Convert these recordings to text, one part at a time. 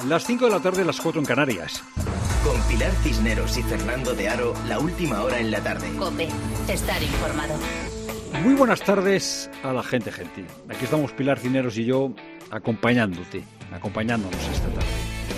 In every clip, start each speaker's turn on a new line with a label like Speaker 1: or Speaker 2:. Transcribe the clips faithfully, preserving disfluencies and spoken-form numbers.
Speaker 1: Las cinco de la tarde, las cuatro en Canarias.
Speaker 2: Con Pilar Cisneros y Fernando de Aro, la última hora en la tarde.
Speaker 3: COPE, estar informado.
Speaker 1: Muy buenas tardes a la gente gentil. Aquí estamos Pilar Cisneros y yo acompañándote, acompañándonos esta tarde.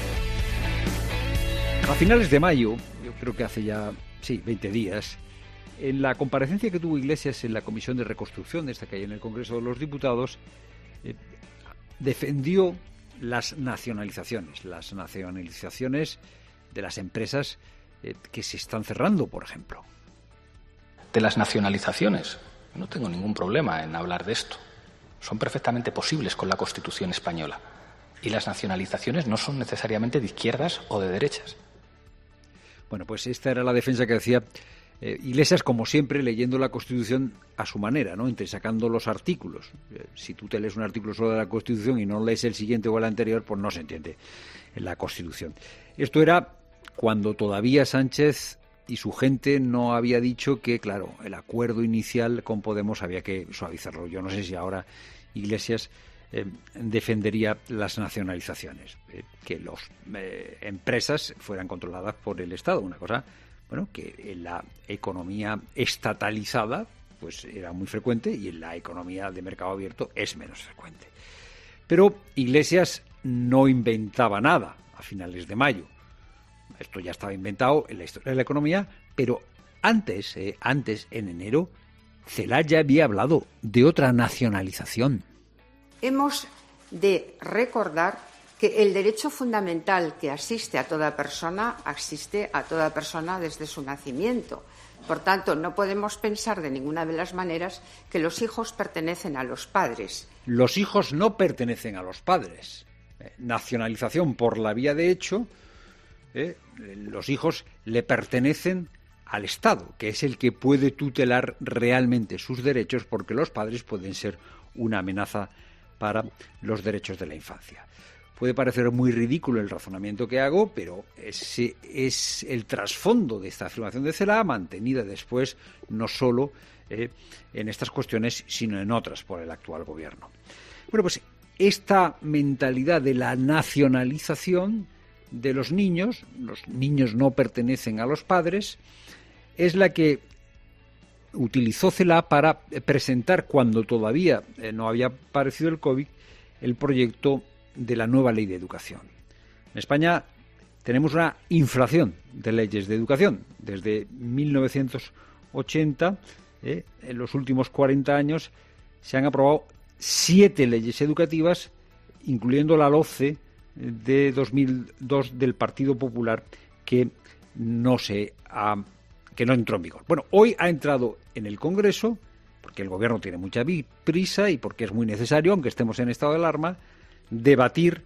Speaker 1: A finales de mayo, yo creo que hace ya, sí, veinte días, en la comparecencia que tuvo Iglesias en la Comisión de Reconstrucción, esta que hay en el Congreso de los Diputados, eh, defendió las nacionalizaciones, las nacionalizaciones de las empresas eh, que se están cerrando, por ejemplo.
Speaker 4: De las nacionalizaciones, no tengo ningún problema en hablar de esto. Son perfectamente posibles con la Constitución española. Y las nacionalizaciones no son necesariamente de izquierdas o de derechas.
Speaker 1: Bueno, pues esta era la defensa que hacía eh, Iglesias, como siempre, leyendo la Constitución a su manera, ¿no? Entresacando los artículos. Eh, si tú te lees un artículo solo de la Constitución y no lees el siguiente o el anterior, pues no se entiende en la Constitución. Esto era cuando todavía Sánchez y su gente no había dicho que, claro, el acuerdo inicial con Podemos había que suavizarlo. Yo no sé si ahora Iglesias eh, defendería las nacionalizaciones, eh, que las eh, empresas fueran controladas por el Estado, una cosa, bueno, que en la economía estatalizada pues era muy frecuente y en la economía de mercado abierto es menos frecuente. Pero Iglesias no inventaba nada a finales de mayo. Esto ya estaba inventado en la historia de la economía, pero antes, eh, antes, en enero, Celaá ya había hablado de otra nacionalización.
Speaker 5: Hemos de recordar que el derecho fundamental que asiste a toda persona, asiste a toda persona desde su nacimiento. Por tanto, no podemos pensar de ninguna de las maneras que los hijos pertenecen a los padres.
Speaker 1: Los hijos no pertenecen a los padres. Eh, nacionalización por la vía de hecho, eh, los hijos le pertenecen al Estado, que es el que puede tutelar realmente sus derechos, porque los padres pueden ser una amenaza para los derechos de la infancia. Puede parecer muy ridículo el razonamiento que hago, pero ese es el trasfondo de esta afirmación de Celaá, mantenida después no solo eh, en estas cuestiones, sino en otras por el actual gobierno. Bueno, pues esta mentalidad de la nacionalización de los niños, los niños no pertenecen a los padres, es la que utilizó Celaá para presentar, cuando todavía eh, no había aparecido el COVID, el proyecto de la nueva ley de educación. En España tenemos una inflación de leyes de educación. Desde mil novecientos ochenta, eh, en los últimos cuarenta años, se han aprobado siete leyes educativas, incluyendo la LOCE de dos mil dos del Partido Popular, que no se ha, que no entró en vigor. Bueno, hoy ha entrado en el Congreso, porque el Gobierno tiene mucha prisa y porque es muy necesario, aunque estemos en estado de alarma, debatir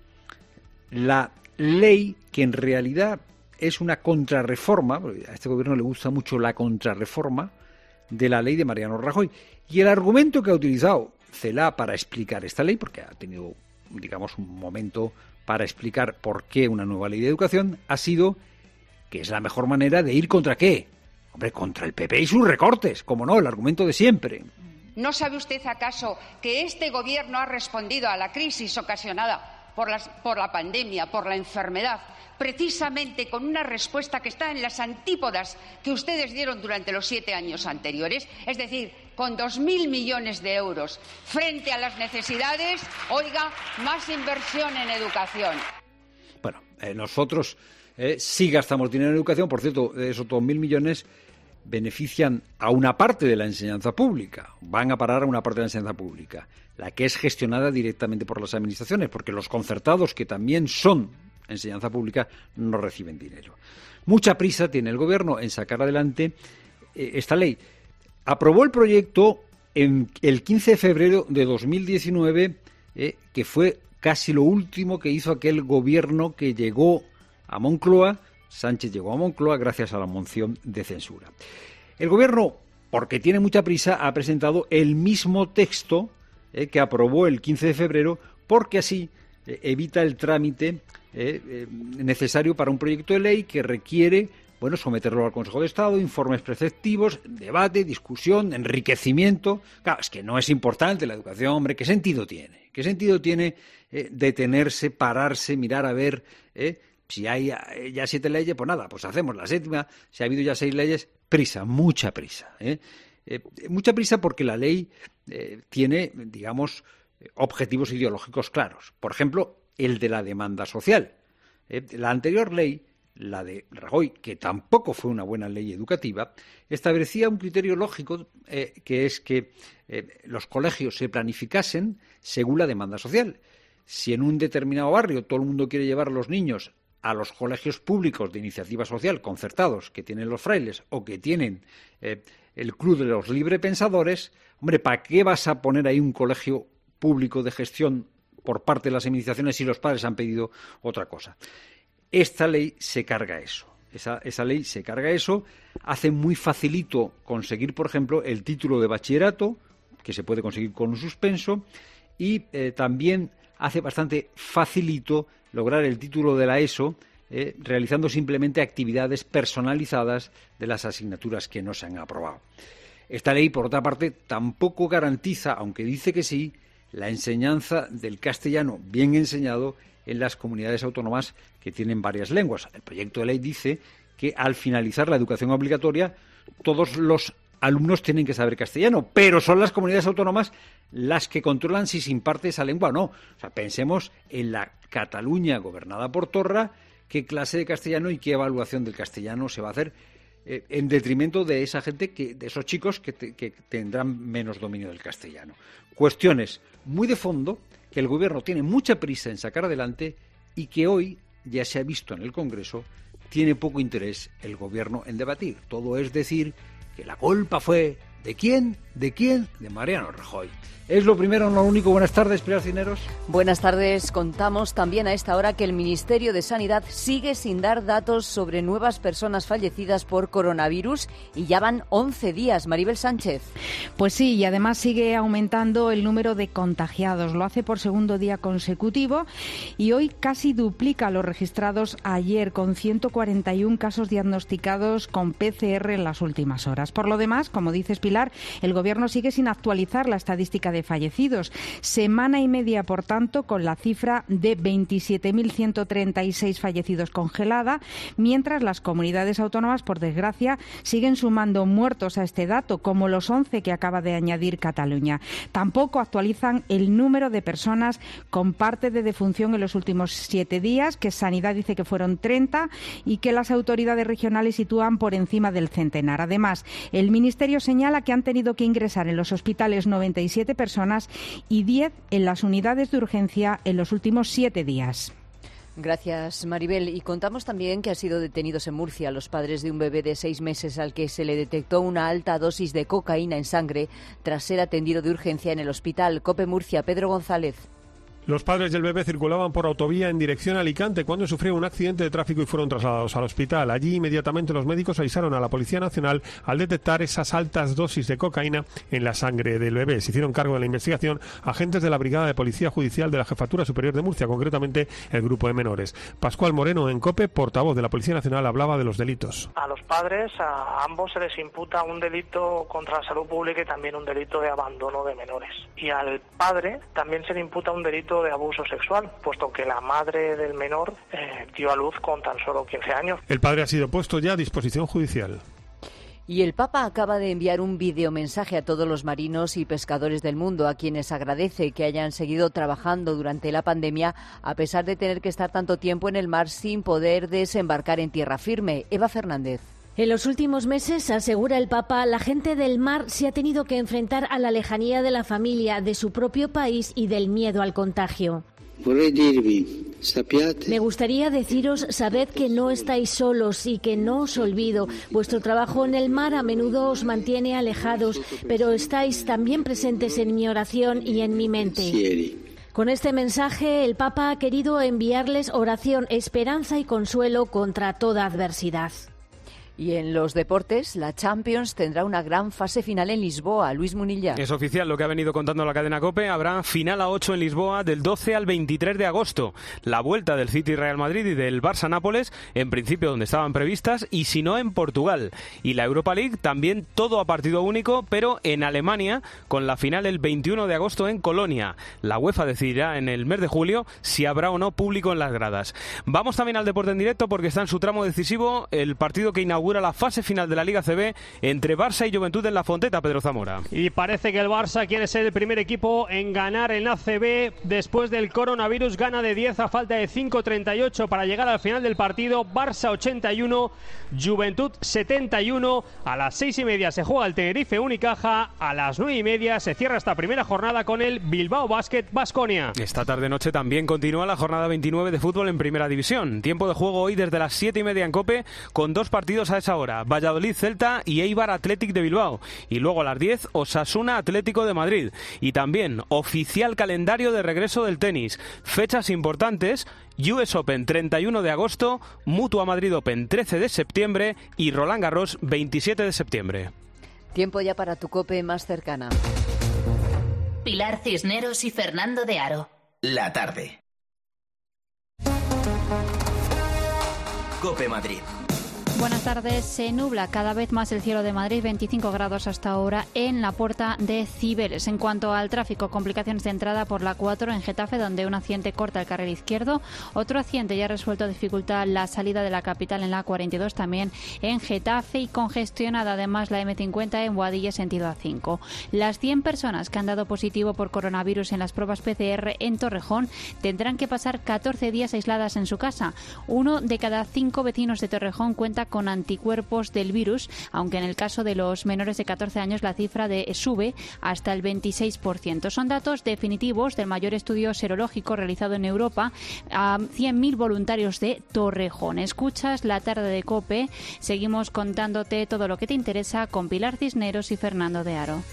Speaker 1: la ley que en realidad es una contrarreforma, porque a este Gobierno le gusta mucho la contrarreforma de la ley de Mariano Rajoy. Y el argumento que ha utilizado Celaá para explicar esta ley, porque ha tenido, digamos, un momento para explicar por qué una nueva ley de educación, ha sido que es la mejor manera de ir contra ¿qué? Hombre, contra el P P y sus recortes, como no, el argumento de siempre.
Speaker 6: ¿No sabe usted acaso que este Gobierno ha respondido a la crisis ocasionada por, las, por la pandemia, por la enfermedad, precisamente con una respuesta que está en las antípodas que ustedes dieron durante los siete años anteriores? Es decir, con dos mil millones de euros frente a las necesidades, oiga, más inversión en educación.
Speaker 1: Bueno, eh, nosotros eh, sí gastamos dinero en educación. Por cierto, esos dos mil millones benefician a una parte de la enseñanza pública, van a parar a una parte de la enseñanza pública, la que es gestionada directamente por las administraciones, porque los concertados, que también son enseñanza pública, no reciben dinero. Mucha prisa tiene el Gobierno en sacar adelante eh, esta ley. Aprobó el proyecto en el quince de febrero de dos mil diecinueve, eh, que fue casi lo último que hizo aquel Gobierno que llegó a Moncloa. Sánchez llegó a Moncloa gracias a la moción de censura. El Gobierno, porque tiene mucha prisa, ha presentado el mismo texto eh, que aprobó el quince de febrero, porque así eh, evita el trámite eh, eh, necesario para un proyecto de ley que requiere bueno, someterlo al Consejo de Estado, informes preceptivos, debate, discusión, enriquecimiento. Claro, es que no es importante la educación, hombre, ¿qué sentido tiene? ¿Qué sentido tiene eh, detenerse, pararse, mirar a ver, eh, si hay ya siete leyes? Pues nada, pues hacemos la séptima. Si ha habido ya seis leyes, prisa, mucha prisa. ¿eh? Eh, mucha prisa porque la ley eh, tiene, digamos, objetivos ideológicos claros. Por ejemplo, el de la demanda social. Eh, la anterior ley, la de Rajoy, que tampoco fue una buena ley educativa, establecía un criterio lógico eh, que es que eh, los colegios se planificasen según la demanda social. Si en un determinado barrio todo el mundo quiere llevar a los niños a los colegios públicos de iniciativa social concertados que tienen los frailes o que tienen eh, el Club de los Librepensadores, hombre, ¿para qué vas a poner ahí un colegio público de gestión por parte de las administraciones si los padres han pedido otra cosa? Esta ley se carga eso. Esa, esa ley se carga eso, hace muy facilito conseguir, por ejemplo, el título de bachillerato, que se puede conseguir con un suspenso, y eh, también hace bastante facilito lograr el título de la ESO, eh, realizando simplemente actividades personalizadas de las asignaturas que no se han aprobado. Esta ley, por otra parte, tampoco garantiza, aunque dice que sí, la enseñanza del castellano bien enseñado en las comunidades autónomas que tienen varias lenguas. El proyecto de ley dice que al finalizar la educación obligatoria todos los alumnos tienen que saber castellano, pero son las comunidades autónomas las que controlan si se imparte esa lengua o no. O sea, pensemos en la Cataluña gobernada por Torra, qué clase de castellano y qué evaluación del castellano se va a hacer eh, en detrimento de esa gente, que, de esos chicos que, te, que tendrán menos dominio del castellano. Cuestiones muy de fondo que el Gobierno tiene mucha prisa en sacar adelante y que hoy, ya se ha visto en el Congreso, tiene poco interés el Gobierno en debatir. Todo es decir que la culpa fue ¿de quién? ¿De quién? De Mariano Rajoy. Es lo primero, no lo único. Buenas tardes, Pilar Cisneros.
Speaker 7: Buenas tardes. Contamos también a esta hora que el Ministerio de Sanidad sigue sin dar datos sobre nuevas personas fallecidas por coronavirus y ya van once días. Maribel Sánchez.
Speaker 8: Pues sí, y además sigue aumentando el número de contagiados. Lo hace por segundo día consecutivo y hoy casi duplica los registrados ayer, con ciento cuarenta y uno casos diagnosticados con P C R en las últimas horas. Por lo demás, como dices, Pilar, el Gobierno sigue sin actualizar la estadística de fallecidos. Semana y media, por tanto, con la cifra de veintisiete mil ciento treinta y seis fallecidos congelada, mientras las comunidades autónomas, por desgracia, siguen sumando muertos a este dato, como los once que acaba de añadir Cataluña. Tampoco actualizan el número de personas con parte de defunción en los últimos siete días, que Sanidad dice que fueron treinta y que las autoridades regionales sitúan por encima del centenar. Además, el Ministerio señala que han tenido que ingresar en los hospitales noventa y siete personas y diez en las unidades de urgencia en los últimos siete días.
Speaker 7: Gracias, Maribel. Y contamos también que han sido detenidos en Murcia los padres de un bebé de seis meses al que se le detectó una alta dosis de cocaína en sangre tras ser atendido de urgencia en el hospital. COPE Murcia, Pedro González.
Speaker 9: Los padres del bebé circulaban por autovía en dirección a Alicante cuando sufrieron un accidente de tráfico y fueron trasladados al hospital. Allí, inmediatamente, los médicos avisaron a la Policía Nacional al detectar esas altas dosis de cocaína en la sangre del bebé. Se hicieron cargo de la investigación agentes de la Brigada de Policía Judicial de la Jefatura Superior de Murcia, concretamente el Grupo de Menores. Pascual Moreno, en COPE, portavoz de la Policía Nacional, hablaba de los delitos.
Speaker 10: A los padres, a ambos se les imputa un delito contra la salud pública y también un delito de abandono de menores. Y al padre también se le imputa un delito de abuso sexual, puesto que la madre del menor eh, dio a luz con tan solo quince años.
Speaker 9: El padre ha sido puesto ya a disposición judicial.
Speaker 7: Y el Papa acaba de enviar un videomensaje a todos los marinos y pescadores del mundo, a quienes agradece que hayan seguido trabajando durante la pandemia, a pesar de tener que estar tanto tiempo en el mar sin poder desembarcar en tierra firme. Eva Fernández.
Speaker 11: En los últimos meses, asegura el Papa, la gente del mar se ha tenido que enfrentar a la lejanía de la familia, de su propio país y del miedo al contagio. Me gustaría deciros, sabed que no estáis solos y que no os olvido. Vuestro trabajo en el mar a menudo os mantiene alejados, pero estáis también presentes en mi oración y en mi mente. Con este mensaje, el Papa ha querido enviarles oración, esperanza y consuelo contra toda adversidad.
Speaker 7: Y en los deportes, la Champions tendrá una gran fase final en Lisboa. Luis Munilla.
Speaker 12: Es oficial lo que ha venido contando la cadena COPE. Habrá final a ocho en Lisboa del doce al veintitrés de agosto. La vuelta del City Real Madrid y del Barça Nápoles, en principio donde estaban previstas, y si no en Portugal. Y la Europa League también todo a partido único, pero en Alemania, con la final el veintiuno de agosto en Colonia. La UEFA decidirá en el mes de julio si habrá o no público en las gradas. Vamos también al deporte en directo porque está en su tramo decisivo el partido que inaugura la fase final de la Liga C B entre Barça y Juventud en la Fonteta, Pedro Zamora.
Speaker 13: Y parece que el Barça quiere ser el primer equipo en ganar en la C B después del coronavirus. Gana de diez a falta de cinco treinta y ocho para llegar al final del partido. Barça ochenta y uno, Juventud setenta y uno. A las seis y media se juega el Tenerife Unicaja. A las nueve y media se cierra esta primera jornada con el Bilbao Basket Baskonia.
Speaker 12: Esta tarde-noche también continúa la jornada veintinueve de fútbol en Primera División. Tiempo de juego hoy desde las siete y media en COPE, con dos partidos a esa hora: Valladolid Celta y Eibar Athletic de Bilbao. Y luego a las diez, Osasuna Atlético de Madrid. Y también oficial calendario de regreso del tenis. Fechas importantes: U S Open treinta y uno de agosto, Mutua Madrid Open trece de septiembre y Roland Garros veintisiete de septiembre.
Speaker 7: Tiempo ya para tu COPE más cercana.
Speaker 3: Pilar Cisneros y Fernando de Aro.
Speaker 2: La tarde. COPE Madrid.
Speaker 14: Buenas tardes. Se nubla cada vez más el cielo de Madrid, veinticinco grados hasta ahora en la puerta de Cibeles. En cuanto al tráfico, complicaciones de entrada por la cuatro en Getafe, donde un accidente corta el carril izquierdo. Otro accidente ya resuelto dificulta la salida de la capital en la cuarenta y dos, también en Getafe, y congestionada además la eme cincuenta en Boadilla, sentido A cinco. Las cien personas que han dado positivo por coronavirus en las pruebas P C R en Torrejón tendrán que pasar catorce días aisladas en su casa. Uno de cada cinco vecinos de Torrejón cuenta con anticuerpos del virus, aunque en el caso de los menores de catorce años la cifra de sube hasta el veintiséis por ciento. Son datos definitivos del mayor estudio serológico realizado en Europa a cien mil voluntarios de Torrejón. Escuchas la tarde de COPE. Seguimos contándote todo lo que te interesa con Pilar Cisneros y Fernando de Aro.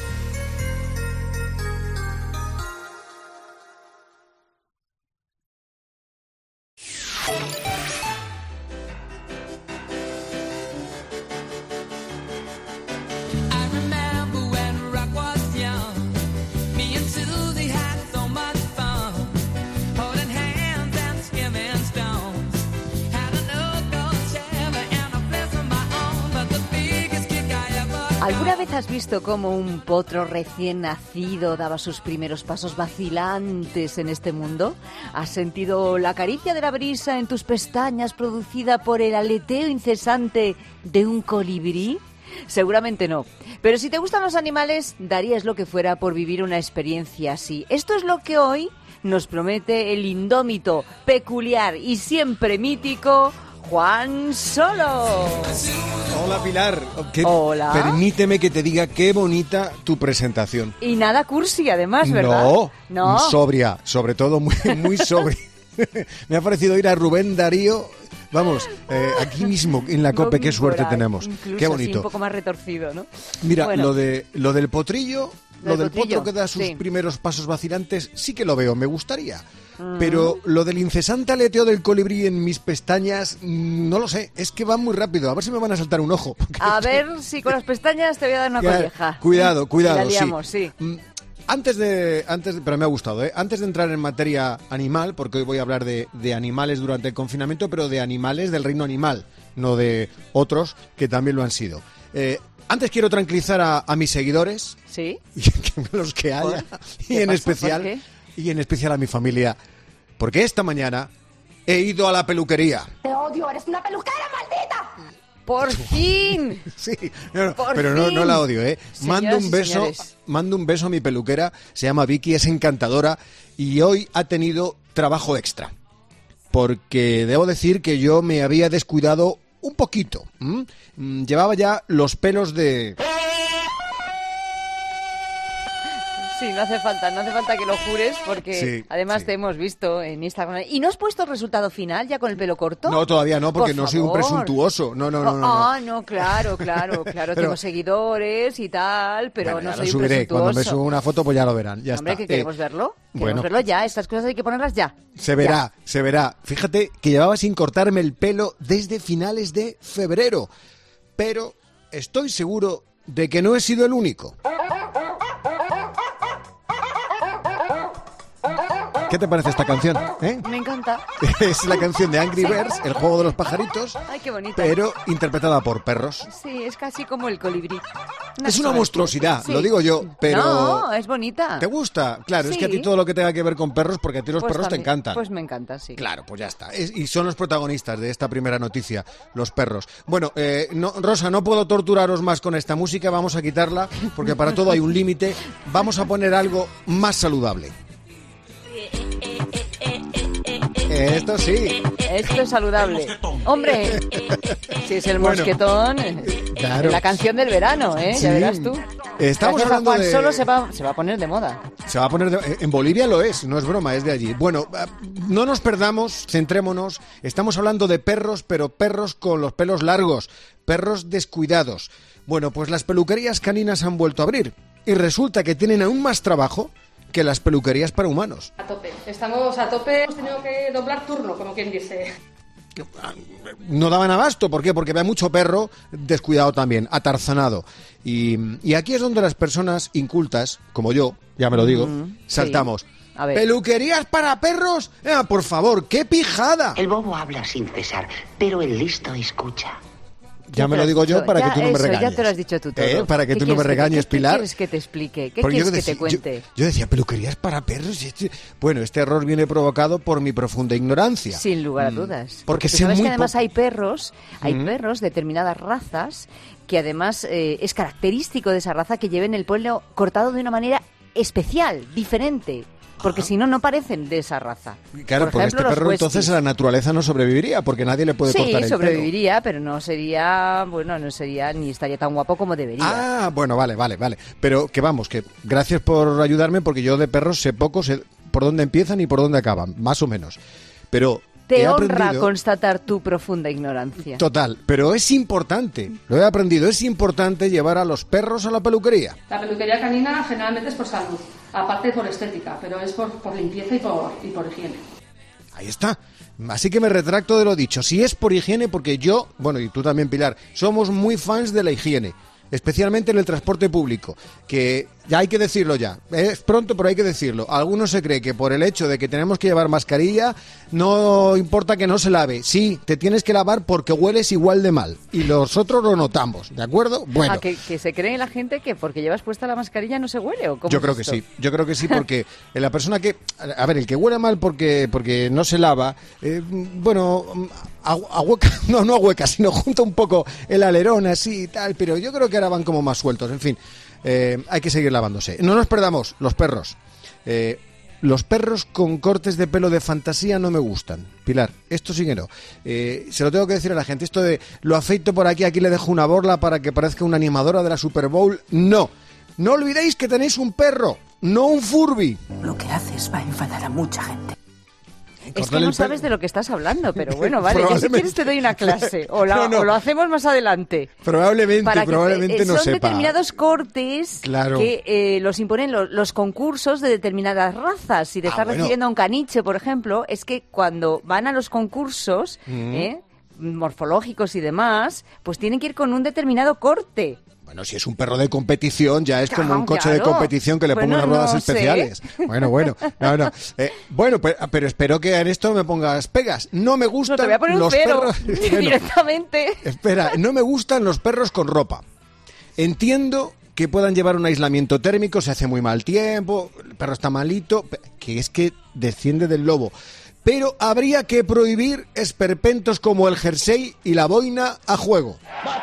Speaker 7: ¿Alguna vez has visto cómo un potro recién nacido daba sus primeros pasos vacilantes en este mundo? ¿Has sentido la caricia de la brisa en tus pestañas producida por el aleteo incesante de un colibrí? Seguramente no. Pero si te gustan los animales, darías lo que fuera por vivir una experiencia así. Esto es lo que hoy nos promete el indómito, peculiar y siempre mítico Juan Solo.
Speaker 15: Hola, Pilar. ¿Qué,
Speaker 7: Hola.
Speaker 15: Permíteme que te diga qué bonita tu presentación.
Speaker 7: Y nada cursi, además, ¿verdad?
Speaker 15: No,
Speaker 7: no.
Speaker 15: sobria, sobre todo muy, muy sobria. Me ha parecido ir a Rubén Darío, vamos, eh, aquí mismo en la COPE, qué suerte tenemos.
Speaker 7: Incluso
Speaker 15: qué bonito.
Speaker 7: Así, un poco más retorcido, ¿no?
Speaker 15: Mira,
Speaker 7: bueno.
Speaker 15: lo de lo del potrillo, lo,
Speaker 7: lo
Speaker 15: del
Speaker 7: potrillo,
Speaker 15: potro que da sus
Speaker 7: sí.
Speaker 15: primeros pasos vacilantes, sí que lo veo, me gustaría. Mm. Pero lo del incesante aleteo del colibrí en mis pestañas, no lo sé, es que van muy rápido. A ver si me van a saltar un ojo.
Speaker 7: A ver si con las pestañas te voy a dar una
Speaker 15: ya,
Speaker 7: colleja.
Speaker 15: Cuidado, cuidado,
Speaker 7: la liamos,
Speaker 15: sí.
Speaker 7: sí.
Speaker 15: Antes de, antes de, pero me ha gustado, ¿eh? Antes de entrar en materia animal, porque hoy voy a hablar de, de animales durante el confinamiento, pero de animales del reino animal, no de otros que también lo han sido. Eh, antes quiero tranquilizar a, a mis seguidores,
Speaker 7: ¿sí?
Speaker 15: los que haya, y
Speaker 7: ¿Qué
Speaker 15: en
Speaker 7: pasa?
Speaker 15: especial,
Speaker 7: ¿Por qué?
Speaker 15: y en especial a mi familia, porque esta mañana he ido a la peluquería.
Speaker 16: Te odio, eres una peluquera, maldita.
Speaker 7: ¡Por fin!
Speaker 15: Sí, no, no,
Speaker 7: Por
Speaker 15: pero no,
Speaker 7: fin.
Speaker 15: no la odio, ¿eh? Mando
Speaker 7: Señoras
Speaker 15: un
Speaker 7: y
Speaker 15: beso,
Speaker 7: señores.
Speaker 15: mando un beso a mi peluquera, se llama Vicky, es encantadora y hoy ha tenido trabajo extra. Porque debo decir que yo me había descuidado un poquito. ¿m? Llevaba ya los pelos de...
Speaker 7: Sí, no hace falta, no hace falta que lo jures porque
Speaker 15: Sí,
Speaker 7: además
Speaker 15: sí.
Speaker 7: te hemos visto en Instagram. ¿Y no has puesto el resultado final ya con el pelo corto?
Speaker 15: No, todavía no, porque
Speaker 7: Por
Speaker 15: no soy un
Speaker 7: favor.
Speaker 15: presuntuoso. No, no, no, no. no.
Speaker 7: Ah, no, claro, claro, claro.
Speaker 15: Pero-
Speaker 7: Tengo seguidores y tal, pero
Speaker 15: Bueno,
Speaker 7: no
Speaker 15: ya
Speaker 7: soy
Speaker 15: lo
Speaker 7: un
Speaker 15: subiré.
Speaker 7: presuntuoso.
Speaker 15: Cuando me suba una foto, pues ya lo verán. Ya
Speaker 7: Hombre,
Speaker 15: está.
Speaker 7: que queremos
Speaker 15: Eh,
Speaker 7: verlo. Queremos
Speaker 15: bueno.
Speaker 7: verlo ya. Estas cosas hay que ponerlas ya.
Speaker 15: Se verá, se verá. Fíjate que llevaba sin cortarme el pelo desde finales de febrero. Pero estoy seguro de que no he sido el único. ¿Qué te parece esta canción? ¿Eh?
Speaker 7: Me encanta.
Speaker 15: Es la canción de Angry Birds, el juego de los pajaritos,
Speaker 7: Ay, qué bonita.
Speaker 15: pero interpretada por perros.
Speaker 7: Sí, es casi como el colibrí.
Speaker 15: Es una
Speaker 7: cosa
Speaker 15: monstruosidad,
Speaker 7: sí.
Speaker 15: lo digo yo, pero...
Speaker 7: No, es bonita.
Speaker 15: ¿Te gusta? Claro, es que a ti
Speaker 7: Sí.
Speaker 15: todo lo que tenga que ver con perros, porque a ti los
Speaker 7: Pues
Speaker 15: perros te
Speaker 7: también-
Speaker 15: encantan.
Speaker 7: Pues me encanta, sí.
Speaker 15: Claro, pues ya está. Es- y son los protagonistas de esta primera noticia, los perros. Bueno, eh, no, Rosa, no puedo torturaros más con esta música, vamos a quitarla, porque para todo hay un límite. Vamos a poner algo más saludable. Esto sí.
Speaker 7: Esto es saludable. Hombre, si es el
Speaker 15: Bueno,
Speaker 7: mosquetón,
Speaker 15: claro.
Speaker 7: la canción del verano, ¿eh?
Speaker 15: Sí.
Speaker 7: Ya verás tú.
Speaker 15: Estamos
Speaker 7: Gracias a
Speaker 15: hablando
Speaker 7: Juan
Speaker 15: de-
Speaker 7: Solo se va, se va a poner de moda.
Speaker 15: Se va a poner de- en Bolivia lo es, no es broma, es de allí. Bueno, eh, no nos perdamos, centrémonos. Estamos hablando de perros, pero perros con los pelos largos, perros descuidados. Bueno, pues las peluquerías caninas han vuelto a abrir y resulta que tienen aún más trabajo que las peluquerías para humanos.
Speaker 17: A tope, estamos a tope, hemos tenido que doblar turno, como quien dice.
Speaker 15: No daban abasto, ¿por qué? Porque había mucho perro descuidado también, atarzanado. Y, y aquí es donde las personas incultas, como yo, ya me lo digo,
Speaker 7: Mm,
Speaker 15: saltamos.
Speaker 7: sí. A ver.
Speaker 15: ¿Peluquerías para perros? Ah, por favor, qué pijada.
Speaker 18: El bobo habla sin cesar, pero el listo escucha.
Speaker 15: Ya me lo digo yo para
Speaker 7: Ya
Speaker 15: que tú no me
Speaker 7: eso,
Speaker 15: regañes.
Speaker 7: Ya te lo has dicho tú todo.
Speaker 15: ¿Eh? Para que
Speaker 7: ¿Qué
Speaker 15: tú no me
Speaker 7: quieres que te-
Speaker 15: regañes,
Speaker 7: qué- qué
Speaker 15: Pilar.
Speaker 7: quieres que te explique? ¿Qué
Speaker 15: Porque yo
Speaker 7: quieres que te
Speaker 15: decía-
Speaker 7: cuente?
Speaker 15: Yo, yo decía, ¿peluquerías para perros? Y este- Bueno, este error viene provocado por mi profunda ignorancia.
Speaker 7: Sin lugar a dudas.
Speaker 15: Porque
Speaker 7: tú
Speaker 15: sé
Speaker 7: sabes
Speaker 15: muy
Speaker 7: que además
Speaker 15: poco.
Speaker 7: hay perros, hay
Speaker 15: Mm.
Speaker 7: perros, determinadas razas, que además eh, es característico de esa raza que lleven el pelo cortado de una manera especial, diferente. Porque si no, no parecen de esa raza.
Speaker 15: Claro,
Speaker 7: Por
Speaker 15: porque
Speaker 7: ejemplo,
Speaker 15: este
Speaker 7: los
Speaker 15: perro
Speaker 7: huskies.
Speaker 15: entonces en la naturaleza no sobreviviría, porque nadie le puede
Speaker 7: Sí,
Speaker 15: cortar el pelo.
Speaker 7: sobreviviría, pero no sería, bueno, no sería ni estaría tan guapo como debería.
Speaker 15: Ah, bueno, vale, vale, vale. Pero que vamos, que gracias por ayudarme, porque yo de perros sé poco, sé por dónde empiezan y por dónde acaban, más o menos. Pero
Speaker 7: Te
Speaker 15: he
Speaker 7: honra
Speaker 15: aprendido...
Speaker 7: constatar tu profunda ignorancia.
Speaker 15: Total, pero es importante, lo he aprendido, es importante llevar a los perros a la peluquería.
Speaker 17: La peluquería canina generalmente es por salud, aparte por estética, pero es por, por limpieza y por, y por higiene.
Speaker 15: Ahí está. Así que me retracto de lo dicho. Si es por higiene, porque yo, bueno, y tú también, Pilar, somos muy fans de la higiene, especialmente en el transporte público, que ya hay que decirlo ya. Es pronto, pero hay que decirlo. Algunos se cree que por el hecho de que tenemos que llevar mascarilla, no importa que no se lave. Sí, te tienes que lavar porque hueles igual de mal. Y nosotros lo notamos, ¿de acuerdo? Bueno.
Speaker 7: Ah, que, que se cree la gente que porque llevas puesta la mascarilla no se huele, ¿o cómo
Speaker 15: Yo
Speaker 7: es
Speaker 15: creo que
Speaker 7: esto?
Speaker 15: sí, yo creo que sí, porque la persona que, a ver, el que huele mal porque porque no se lava, eh, bueno, ahu- ahueca, no, no ahueca, sino junta un poco el alerón así y tal, pero yo creo que ahora van como más sueltos, en fin, eh, hay que seguir lavándose. No nos perdamos, los perros. Eh, los perros con cortes de pelo de fantasía no me gustan. Pilar, esto sí que no. Eh, se lo tengo que decir a la gente, esto de lo afeito por aquí, aquí le dejo una borla para que parezca una animadora de la Super Bowl, no. No olvidéis que tenéis un perro, no un Furby.
Speaker 18: Lo que haces va a enfadar a mucha gente.
Speaker 7: Es que
Speaker 15: Cortarle
Speaker 7: no
Speaker 15: el pelo.
Speaker 7: sabes de lo que estás hablando, pero bueno, vale, yo si
Speaker 15: Probablemente.
Speaker 7: quieres te doy una clase, o, la-
Speaker 15: No, no.
Speaker 7: o lo hacemos más adelante.
Speaker 15: Probablemente,
Speaker 7: Para que,
Speaker 15: probablemente
Speaker 7: eh,
Speaker 15: no
Speaker 7: son
Speaker 15: sepa.
Speaker 7: determinados cortes
Speaker 15: Claro.
Speaker 7: que eh, los imponen lo- los concursos de determinadas razas. Si te
Speaker 15: Ah,
Speaker 7: estás
Speaker 15: bueno.
Speaker 7: refiriendo a un caniche, por ejemplo, es que cuando van a los concursos
Speaker 15: Mm.
Speaker 7: ¿eh? morfológicos y demás, pues tienen que ir con un determinado corte.
Speaker 15: Bueno, si es un perro de competición, ya es como
Speaker 7: Claro,
Speaker 15: un coche de
Speaker 7: claro.
Speaker 15: competición que le
Speaker 7: Bueno,
Speaker 15: pongo unas ruedas
Speaker 7: no sé.
Speaker 15: especiales. Bueno, bueno, no, no. Eh, bueno, pero, pero espero que en esto me pongas pegas. No me gustan
Speaker 7: No, te voy a poner un
Speaker 15: los
Speaker 7: cero
Speaker 15: perros. Bueno,
Speaker 7: directamente.
Speaker 15: espera, no me gustan los perros con ropa. Entiendo que puedan llevar un aislamiento térmico, se hace muy mal tiempo, el perro está malito, que es que desciende del lobo. Pero habría que prohibir esperpentos como el jersey y la boina a juego.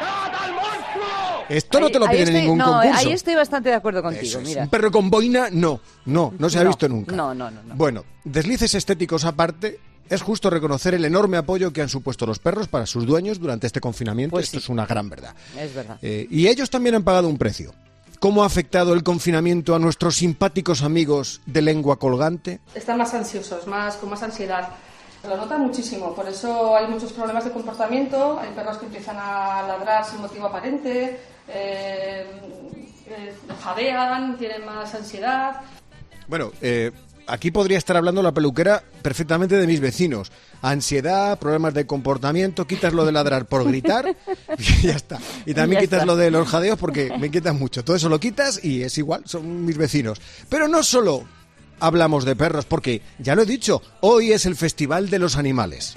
Speaker 15: Esto no
Speaker 7: Ahí-
Speaker 15: te lo
Speaker 7: ahí
Speaker 15: piden en
Speaker 7: estoy-
Speaker 15: ningún
Speaker 7: no,
Speaker 15: concurso.
Speaker 7: ahí estoy bastante de acuerdo contigo,
Speaker 15: Eso es.
Speaker 7: mira.
Speaker 15: Un perro con boina, no, no, no se ha
Speaker 7: No,
Speaker 15: visto nunca.
Speaker 7: No, no, no. no.
Speaker 15: Bueno, deslices estéticos aparte, es justo reconocer el enorme apoyo que han supuesto los perros para sus dueños durante este confinamiento.
Speaker 7: Pues
Speaker 15: Esto
Speaker 7: sí.
Speaker 15: es una gran verdad.
Speaker 7: Es verdad.
Speaker 15: Eh, y ellos también han pagado un precio. cómo ha afectado el confinamiento a nuestros simpáticos amigos de lengua colgante?
Speaker 17: Están más ansiosos, más con más ansiedad. Lo notan muchísimo, por eso hay muchos problemas de comportamiento, hay perros que empiezan a ladrar sin motivo aparente, eh, eh, jadean, tienen más ansiedad.
Speaker 15: Bueno, eh, aquí podría estar hablando la peluquera perfectamente de mis vecinos. Ansiedad, problemas de comportamiento, quitas lo de ladrar por gritar y ya está. Y también quitas está. lo de los jadeos porque me inquietan mucho. Todo eso lo quitas y es igual, son mis vecinos. Pero no solo hablamos de perros, porque, ya lo he dicho, hoy es el Festival de los Animales.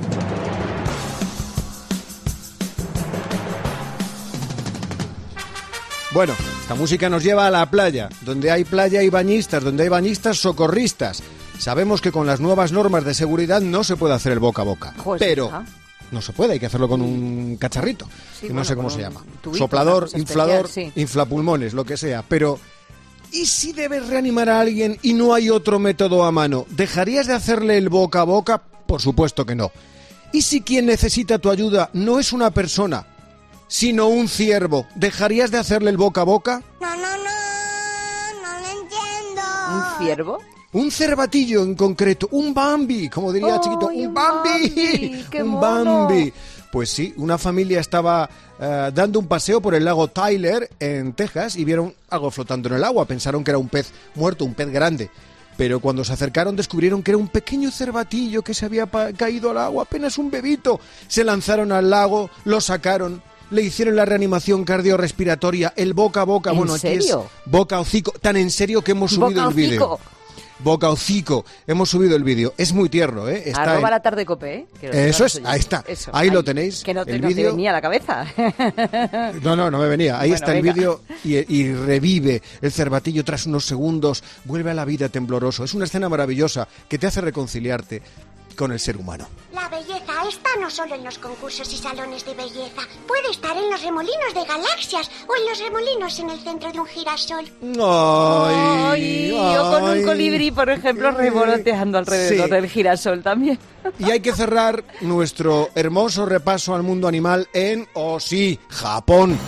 Speaker 15: Bueno, esta música nos lleva a la playa. Donde hay playa hay bañistas, donde hay bañistas socorristas. Sabemos que con las nuevas normas de seguridad no se puede hacer el boca a boca, Joder, pero ¿ah? no se puede, hay que hacerlo con un cacharrito, sí, que no bueno, sé cómo se llama. Tubito, Soplador, inflador, especial, sí. inflapulmones, lo que sea, pero... ¿Y si debes reanimar a alguien y no hay otro método a mano? ¿Dejarías de hacerle el boca a boca? Por supuesto que no. ¿Y si quien necesita tu ayuda no es una persona, sino un ciervo? ¿Dejarías de hacerle el boca a boca?
Speaker 16: No, no, no, no lo entiendo.
Speaker 7: ¿Un ciervo?
Speaker 15: Un cervatillo en concreto, un Bambi, como diría oh, chiquito, un, un Bambi, Bambi qué un mono. Bambi. Pues sí, una familia estaba uh, dando un paseo por el lago Tyler en Texas y vieron algo flotando en el agua. Pensaron que era un pez muerto, un pez grande. Pero cuando se acercaron descubrieron que era un pequeño cervatillo que se había pa- caído al agua, apenas un bebito. Se lanzaron al lago, lo sacaron, le hicieron la reanimación cardiorrespiratoria, el boca a boca.
Speaker 7: ¿En
Speaker 15: bueno,
Speaker 7: serio?
Speaker 15: Aquí es boca hocico, tan en serio que hemos subido
Speaker 7: boca
Speaker 15: el vídeo. Boca hocico, hemos subido el vídeo. Es muy tierno, ¿eh? Está
Speaker 7: Arroba
Speaker 15: en...
Speaker 7: la tarde cope, ¿eh?
Speaker 15: Eso es, ahí está. Eso, ahí, ahí lo tenéis.
Speaker 7: Que no te,
Speaker 15: el
Speaker 7: no te
Speaker 15: vídeo...
Speaker 7: venía a la cabeza.
Speaker 15: No, no, no me venía. Ahí
Speaker 7: bueno,
Speaker 15: está
Speaker 7: venga.
Speaker 15: el vídeo y, y revive el cervatillo tras unos segundos. Vuelve a la vida tembloroso. Es una escena maravillosa que te hace reconciliarte con el ser humano.
Speaker 16: La belleza está no solo en los concursos y salones de belleza. Puede estar en los remolinos de galaxias o en los remolinos en el centro de un girasol.
Speaker 15: Ay,
Speaker 7: ay, o con un colibrí, por ejemplo, revoloteando alrededor sí. del girasol también.
Speaker 15: Y hay que cerrar nuestro hermoso repaso al mundo animal en, oh sí, Japón.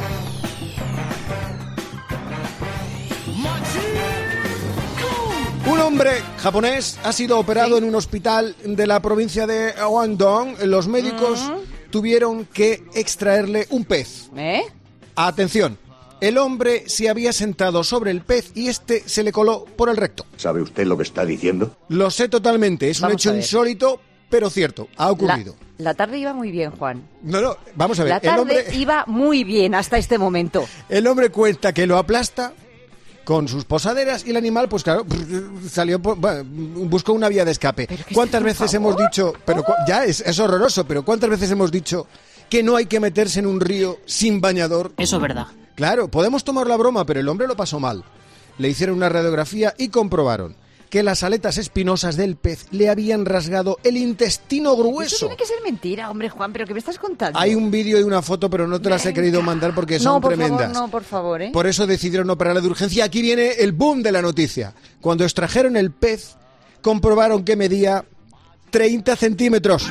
Speaker 15: Un hombre japonés ha sido operado sí. en un hospital de la provincia de Guangdong. Los médicos uh-huh. tuvieron que extraerle un pez.
Speaker 7: ¿Eh?
Speaker 15: Atención, el hombre se había sentado sobre el pez y este se le coló por el recto.
Speaker 19: ¿Sabe usted lo que está diciendo?
Speaker 15: Lo sé totalmente, es
Speaker 7: Vamos
Speaker 15: un hecho insólito, pero cierto, ha ocurrido.
Speaker 7: La, la tarde iba muy bien, Juan.
Speaker 15: No, no, vamos a ver.
Speaker 7: La tarde
Speaker 15: el hombre,
Speaker 7: iba muy bien hasta este momento.
Speaker 15: El hombre cuenta que lo aplasta con sus posaderas y el animal, pues claro, salió, bueno, buscó una vía de escape. ¿Cuántas veces favor? hemos dicho, pero ya es, es horroroso, pero cuántas veces hemos dicho que no hay que meterse en un río sin bañador?
Speaker 20: Eso es verdad.
Speaker 15: Claro, podemos tomar la broma, pero el hombre lo pasó mal. Le hicieron una radiografía y comprobaron que las aletas espinosas del pez le habían rasgado el intestino grueso.
Speaker 7: Eso tiene que ser mentira, hombre, Juan, ¿pero qué me estás contando?
Speaker 15: Hay un vídeo y una foto, pero no te las he querido mandar porque son
Speaker 7: no, por
Speaker 15: tremendas.
Speaker 7: Favor, no, por favor, ¿eh?
Speaker 15: Por eso decidieron operarle de urgencia. Aquí viene el boom de la noticia. Cuando extrajeron el pez, comprobaron que medía treinta centímetros.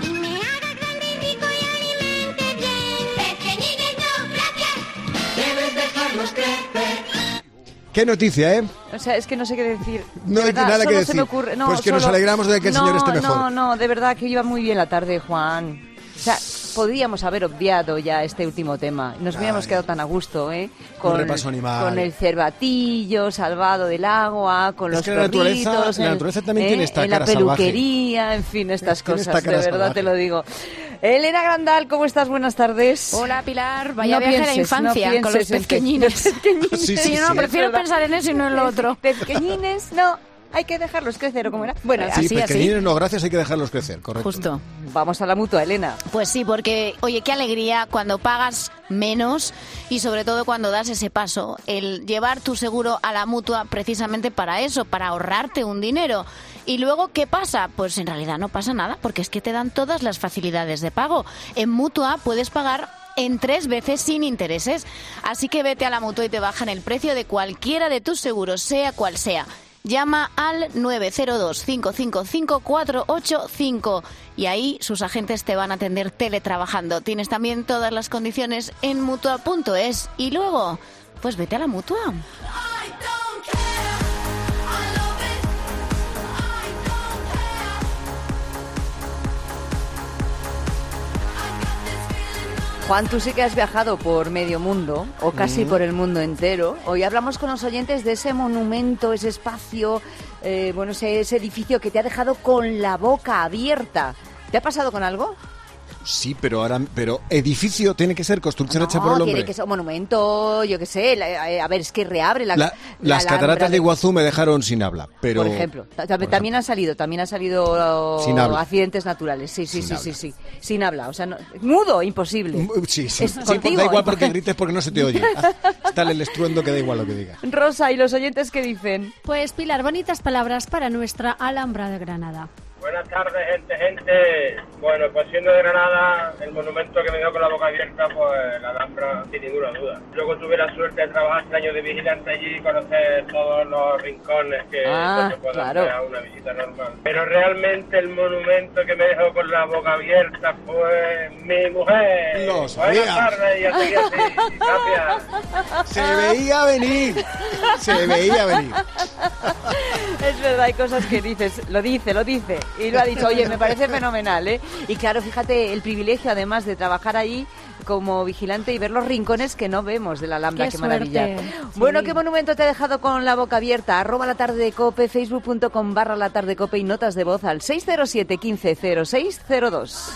Speaker 15: ¡Qué noticia, eh!
Speaker 7: O sea, es que no sé qué decir.
Speaker 15: No hay
Speaker 7: verdad,
Speaker 15: nada que decir.
Speaker 7: Se me ocurre, no,
Speaker 15: pues que
Speaker 7: solo...
Speaker 15: nos alegramos de que el
Speaker 7: no,
Speaker 15: señor esté mejor.
Speaker 7: No, no, de verdad que iba muy bien la tarde, Juan. O sea, podríamos haber obviado ya este último tema. Nos hubiéramos quedado tan a gusto, ¿eh?
Speaker 15: Con, un repaso animal.
Speaker 7: Con el cervatillo salvado del agua, con
Speaker 15: es
Speaker 7: los
Speaker 15: que la
Speaker 7: perritos,
Speaker 15: naturaleza, en, la naturaleza también
Speaker 7: ¿eh?
Speaker 15: tiene esta
Speaker 7: en
Speaker 15: cara
Speaker 7: la peluquería,
Speaker 15: salvaje.
Speaker 7: En fin, estas
Speaker 15: tiene
Speaker 7: cosas,
Speaker 15: esta
Speaker 7: de verdad
Speaker 15: salvaje.
Speaker 7: te lo digo. Elena Grandal, ¿cómo estás? Buenas tardes.
Speaker 21: Hola, Pilar. Vaya
Speaker 7: no
Speaker 21: viaje
Speaker 7: pienses,
Speaker 21: a la infancia
Speaker 7: no
Speaker 21: con los pezqueñines.
Speaker 7: Pezqueñines.
Speaker 21: Sí, sí, sí, no, sí. prefiero pensar en eso y no en lo otro.
Speaker 7: Pezqueñines, no. Hay que dejarlos crecer, ¿o cómo era?
Speaker 21: Bueno,
Speaker 15: sí,
Speaker 21: así,
Speaker 15: pequeñines
Speaker 21: así.
Speaker 15: no, gracias, hay que dejarlos crecer, correcto.
Speaker 21: Justo.
Speaker 7: Vamos a la mutua, Elena.
Speaker 21: Pues sí, porque, oye, qué alegría cuando pagas menos y sobre todo cuando das ese paso, el llevar tu seguro a la mutua precisamente para eso, para ahorrarte un dinero. Y luego, ¿qué pasa? Pues en realidad no pasa nada, porque es que te dan todas las facilidades de pago. En Mutua puedes pagar en tres veces sin intereses. Así que vete a la Mutua y te bajan el precio de cualquiera de tus seguros, sea cual sea. Llama al nueve cero dos, cinco cinco cinco, cuatro ocho cinco y ahí sus agentes te van a atender teletrabajando. Tienes también todas las condiciones en Mutua punto es. Y luego, pues vete a la Mutua.
Speaker 7: Juan, tú sí que has viajado por medio mundo, o casi mm. por el mundo entero. Hoy hablamos con los oyentes de ese monumento, ese espacio, eh, bueno, ese, ese edificio que te ha dejado con la boca abierta. ¿Te ha pasado con algo?
Speaker 15: Sí, pero ahora, pero edificio tiene que ser construcción
Speaker 7: no,
Speaker 15: hecha por el hombre.
Speaker 7: Tiene que ser un monumento, yo qué sé. La, a ver, es que reabre la. la, la
Speaker 15: las cataratas de Iguazú me dejaron sin habla, pero.
Speaker 7: Por ejemplo, por también ejemplo. han salido, también han salido
Speaker 15: sin habla.
Speaker 7: accidentes naturales. Sí, sí,
Speaker 15: sin
Speaker 7: sí, sí, sí, sin habla. O sea, no, mudo, imposible.
Speaker 15: Sí, sí.
Speaker 7: Es
Speaker 15: sí
Speaker 7: contigo,
Speaker 15: pues da igual porque grites porque no se te oye. Está el estruendo que da igual lo que digas.
Speaker 7: Rosa, ¿y los oyentes qué dicen?
Speaker 11: Pues Pilar, bonitas palabras para nuestra Alhambra de Granada.
Speaker 20: Buenas tardes, gente, gente. Bueno, pues siendo de Granada, el monumento que me dio con la boca abierta, pues la Alhambra, sin ninguna duda. Luego tuve la suerte de trabajar este año de vigilante allí y conocer todos los rincones que
Speaker 7: ah,
Speaker 20: no se pueden
Speaker 7: claro.
Speaker 20: hacer a una visita normal. Pero realmente el monumento que me dejó con la boca abierta fue mi mujer.
Speaker 15: Lo sabía.
Speaker 20: Buenas tardes, y así, así. Gracias.
Speaker 15: Se veía venir. Se veía venir.
Speaker 7: Es verdad, hay cosas que dices, lo dice, lo dice. Y lo ha dicho, oye, me parece fenomenal, ¿eh? Y claro, fíjate, el privilegio además de trabajar ahí como vigilante y ver los rincones que no vemos de la Alhambra, qué, qué maravilla. Sí. Bueno, ¿qué monumento te ha dejado con la boca abierta? Arroba la tarde de Cope, facebook punto com barra la tarde de Cope y notas de voz al seis cero siete, quince, cero seis cero dos.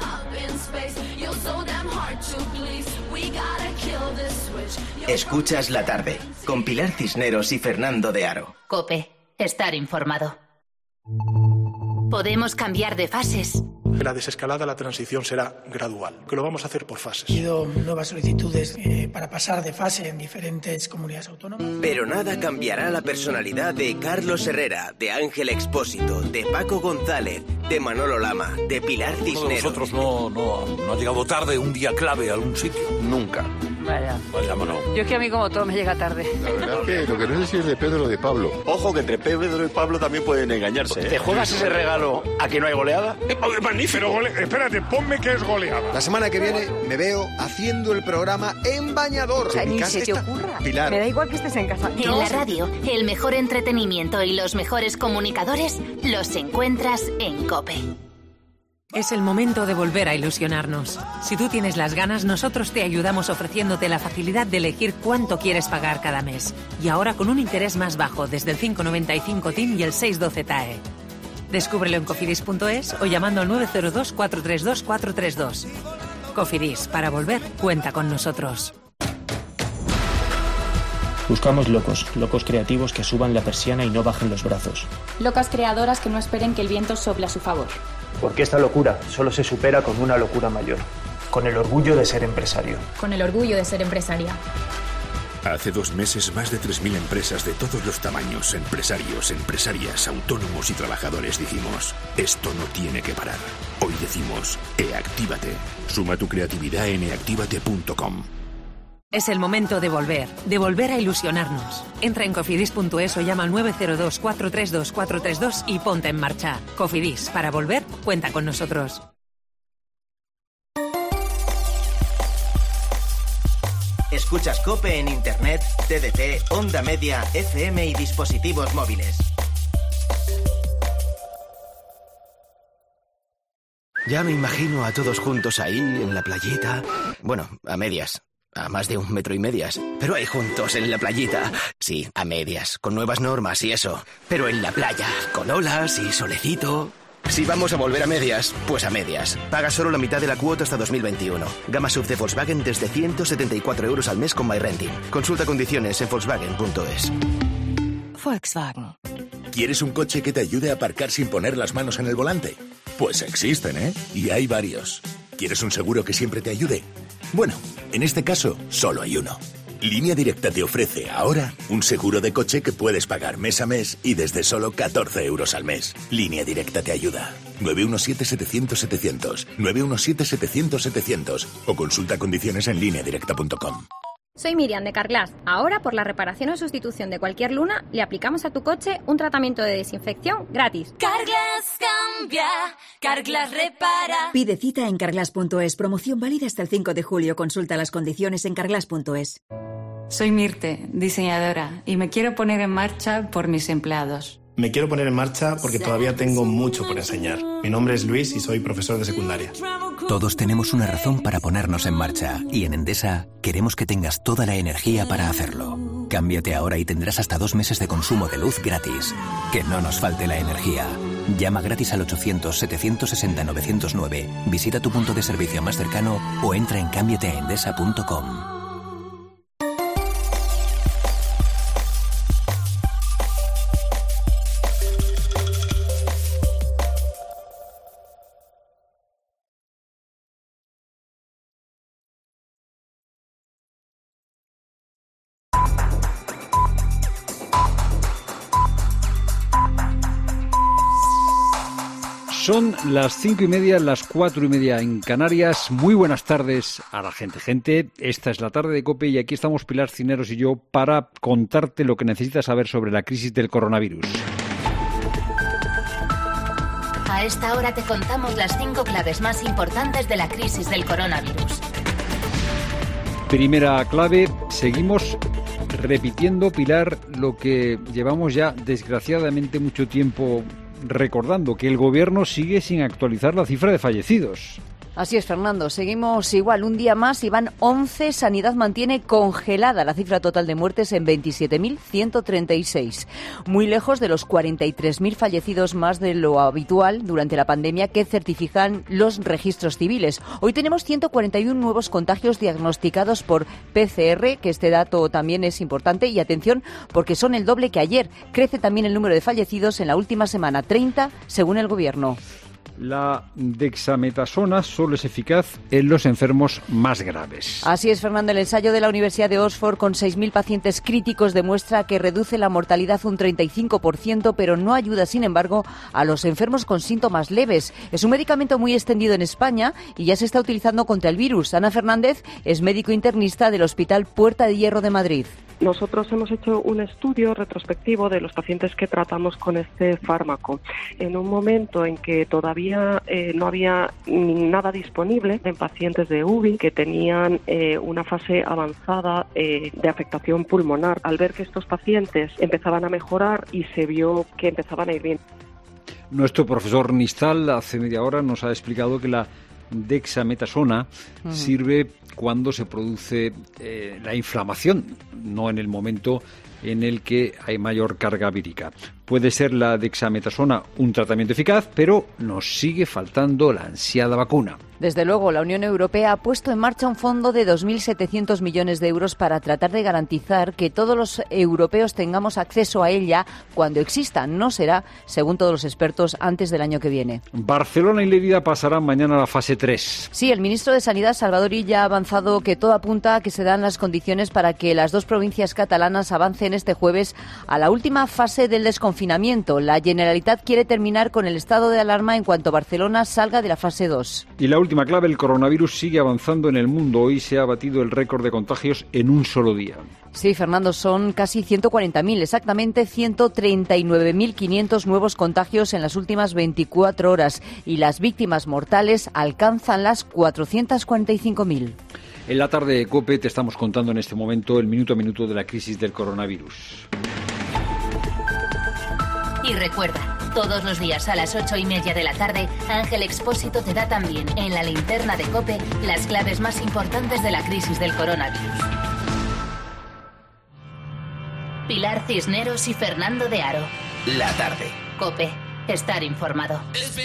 Speaker 2: Escuchas La Tarde, con Pilar Cisneros y Fernando de Aro.
Speaker 3: Cope, estar informado. Podemos cambiar de fases.
Speaker 22: La desescalada, la transición será gradual, que lo vamos a hacer por fases.
Speaker 23: Ha habido nuevas solicitudes eh, para pasar de fase en diferentes comunidades autónomas.
Speaker 2: Pero nada cambiará la personalidad de Carlos Herrera, de Ángel Expósito, de Paco González, de Manolo Lama, de Pilar Cisneros.
Speaker 24: Nosotros no, no, no ha llegado tarde un día clave a algún sitio. Nunca.
Speaker 7: Vaya.
Speaker 24: Vaya, no.
Speaker 7: Yo es que a mí como todo me llega tarde.
Speaker 25: La verdad es que lo que no sé si es de Pedro o de Pablo.
Speaker 26: Ojo que entre Pedro y Pablo también pueden engañarse. ¿eh?
Speaker 25: ¿Te juegas ese regalo a que no hay goleada?
Speaker 27: Eh, magnífico, gole... espérate, ponme que es goleada.
Speaker 15: La semana que viene me veo haciendo el programa en bañador.
Speaker 7: O sea, ni se te ocurra.
Speaker 15: Pilar.
Speaker 7: Me da igual que estés en casa.
Speaker 3: En no, la radio, el mejor entretenimiento y los mejores comunicadores los encuentras en COPE.
Speaker 28: Es el momento de volver a ilusionarnos. Si tú tienes las ganas, nosotros te ayudamos ofreciéndote la facilidad de elegir cuánto quieres pagar cada mes. Y ahora con un interés más bajo, desde el cinco noventa y cinco T I M y el seis doce T A E. Descúbrelo en cofidis punto es o llamando al nueve cero dos, cuatro tres dos, cuatro tres dos. Cofidis, para volver, cuenta con nosotros.
Speaker 29: Buscamos locos, locos creativos que suban la persiana y no bajen los brazos.
Speaker 30: Locas creadoras que no esperen que el viento sople a su favor.
Speaker 29: Porque esta locura solo se supera con una locura mayor, con el orgullo de ser empresario.
Speaker 30: Con el orgullo de ser empresaria.
Speaker 31: Hace dos meses, más de tres mil empresas de todos los tamaños, empresarios, empresarias, autónomos y trabajadores dijimos, esto no tiene que parar. Hoy decimos, e-actívate. Suma tu creatividad en e actívate punto com.
Speaker 28: Es el momento de volver, de volver a ilusionarnos. Entra en cofidis punto es o llama al nueve cero dos, cuatro tres dos, cuatro tres dos y ponte en marcha. Cofidis, para volver, cuenta con nosotros.
Speaker 2: Escuchas COPE en Internet, T D T, Onda Media, F M y dispositivos móviles.
Speaker 32: Ya me imagino a todos juntos ahí, en la playita. Bueno, a medias. A más de un metro y medias. Pero ahí juntos, en la playita. Sí, a medias, con nuevas normas y eso. Pero en la playa, con olas y solecito. Si vamos a volver a medias, pues a medias. Paga solo la mitad de la cuota hasta dos mil veintiuno. Gama sub de Volkswagen desde ciento setenta y cuatro euros al mes con MyRenting. Consulta condiciones en volkswagen punto es.
Speaker 28: Volkswagen.
Speaker 31: ¿Quieres un coche que te ayude a aparcar sin poner las manos en el volante? Pues existen, ¿eh? Y hay varios. ¿Quieres un seguro que siempre te ayude? Bueno, en este caso, solo hay uno. Línea Directa te ofrece ahora un seguro de coche que puedes pagar mes a mes y desde solo catorce euros al mes. Línea Directa te ayuda. nueve uno siete, setecientos, setecientos. nueve uno siete, setecientos, setecientos. O consulta condiciones en línea directa punto com.
Speaker 30: Soy Miriam de Carglass. Ahora, por la reparación o sustitución de cualquier luna, le aplicamos a tu coche un tratamiento de desinfección gratis.
Speaker 33: Carglass cambia, Carglass repara.
Speaker 34: Pide cita en carglass punto es. Promoción válida hasta el cinco de julio. Consulta las condiciones en carglass punto es.
Speaker 1: Soy Mirte, diseñadora, y me quiero poner en marcha por mis empleados.
Speaker 29: Me quiero poner en marcha porque todavía tengo mucho por enseñar. Mi nombre es Luis y soy profesor de secundaria.
Speaker 4: Todos tenemos una razón para ponernos en marcha, y en Endesa queremos que tengas toda la energía para hacerlo. Cámbiate ahora y tendrás hasta dos meses de consumo de luz gratis. Que no nos falte la energía. Llama gratis al ochocientos, setecientos sesenta, novecientos nueve, visita tu punto de servicio más cercano o entra en cámbiate a endesa punto com.
Speaker 5: Son las cinco y media, las cuatro y media en Canarias. Muy buenas tardes a la gente. Gente, esta es la tarde de COPE y aquí estamos Pilar Cineros y yo para contarte lo que necesitas saber sobre la crisis del coronavirus.
Speaker 3: A esta hora te contamos las cinco claves más importantes de la crisis del coronavirus.
Speaker 5: Primera clave, seguimos repitiendo, Pilar, lo que llevamos ya desgraciadamente mucho tiempo recordando, que el Gobierno sigue sin actualizar la cifra de fallecidos.
Speaker 7: Así es, Fernando. Seguimos igual un día más y van once. Sanidad mantiene congelada la cifra total de muertes en veintisiete mil ciento treinta y seis. Muy lejos de los cuarenta y tres mil fallecidos más de lo habitual durante la pandemia que certifican los registros civiles. Hoy tenemos ciento cuarenta y uno nuevos contagios diagnosticados por P C R, que este dato también es importante. Y atención, porque son el doble que ayer. Crece también el número de fallecidos en la última semana, treinta según el Gobierno.
Speaker 5: La dexametasona solo es eficaz en los enfermos más graves.
Speaker 7: Así es, Fernando. El ensayo de la Universidad de Oxford con seis mil pacientes críticos demuestra que reduce la mortalidad un treinta y cinco por ciento, pero no ayuda, sin embargo, a los enfermos con síntomas leves. Es un medicamento muy extendido en España y ya se está utilizando contra el virus. Ana Fernández es médico internista del Hospital Puerta de Hierro de Madrid.
Speaker 6: Nosotros hemos hecho un estudio retrospectivo de los pacientes que tratamos con este fármaco. En un momento en que todavía eh, no había nada disponible en pacientes de U B I que tenían eh, una fase avanzada eh, de afectación pulmonar. Al ver que estos pacientes empezaban a mejorar y se vio que empezaban a ir bien.
Speaker 5: Nuestro profesor Nistal hace media hora nos ha explicado que la dexametasona uh-huh. sirve cuando se produce eh, la inflamación, no en el momento en el que hay mayor carga vírica. Puede ser la dexametasona un tratamiento eficaz, pero nos sigue faltando la ansiada vacuna.
Speaker 7: Desde luego, la Unión Europea ha puesto en marcha un fondo de dos mil setecientos millones de euros para tratar de garantizar que todos los europeos tengamos acceso a ella cuando exista. No será, según todos los expertos, antes del año que viene.
Speaker 5: Barcelona y Lérida pasarán mañana a la fase tres.
Speaker 7: Sí, el ministro de Sanidad, Salvador Illa, ha avanzado que todo apunta a que se dan las condiciones para que las dos provincias catalanas avancen este jueves a la última fase del desconfinamiento. La Generalitat quiere terminar con el estado de alarma en cuanto Barcelona salga de la fase dos.
Speaker 5: Y la última clave, el coronavirus sigue avanzando en el mundo. Hoy se ha batido el récord de contagios en un solo día.
Speaker 7: Sí, Fernando, son casi ciento cuarenta mil, exactamente ciento treinta y nueve mil quinientos nuevos contagios en las últimas veinticuatro horas y las víctimas mortales alcanzan las cuatrocientos cuarenta y cinco mil.
Speaker 5: En la tarde de COPE te estamos contando en este momento el minuto a minuto de la crisis del coronavirus.
Speaker 3: Y recuerda, todos los días a las ocho y media de la tarde, Ángel Expósito te da también en la linterna de COPE las claves más importantes de la crisis del coronavirus. Pilar Cisneros y Fernando de Aro.
Speaker 31: La tarde.
Speaker 3: COPE. Estar informado.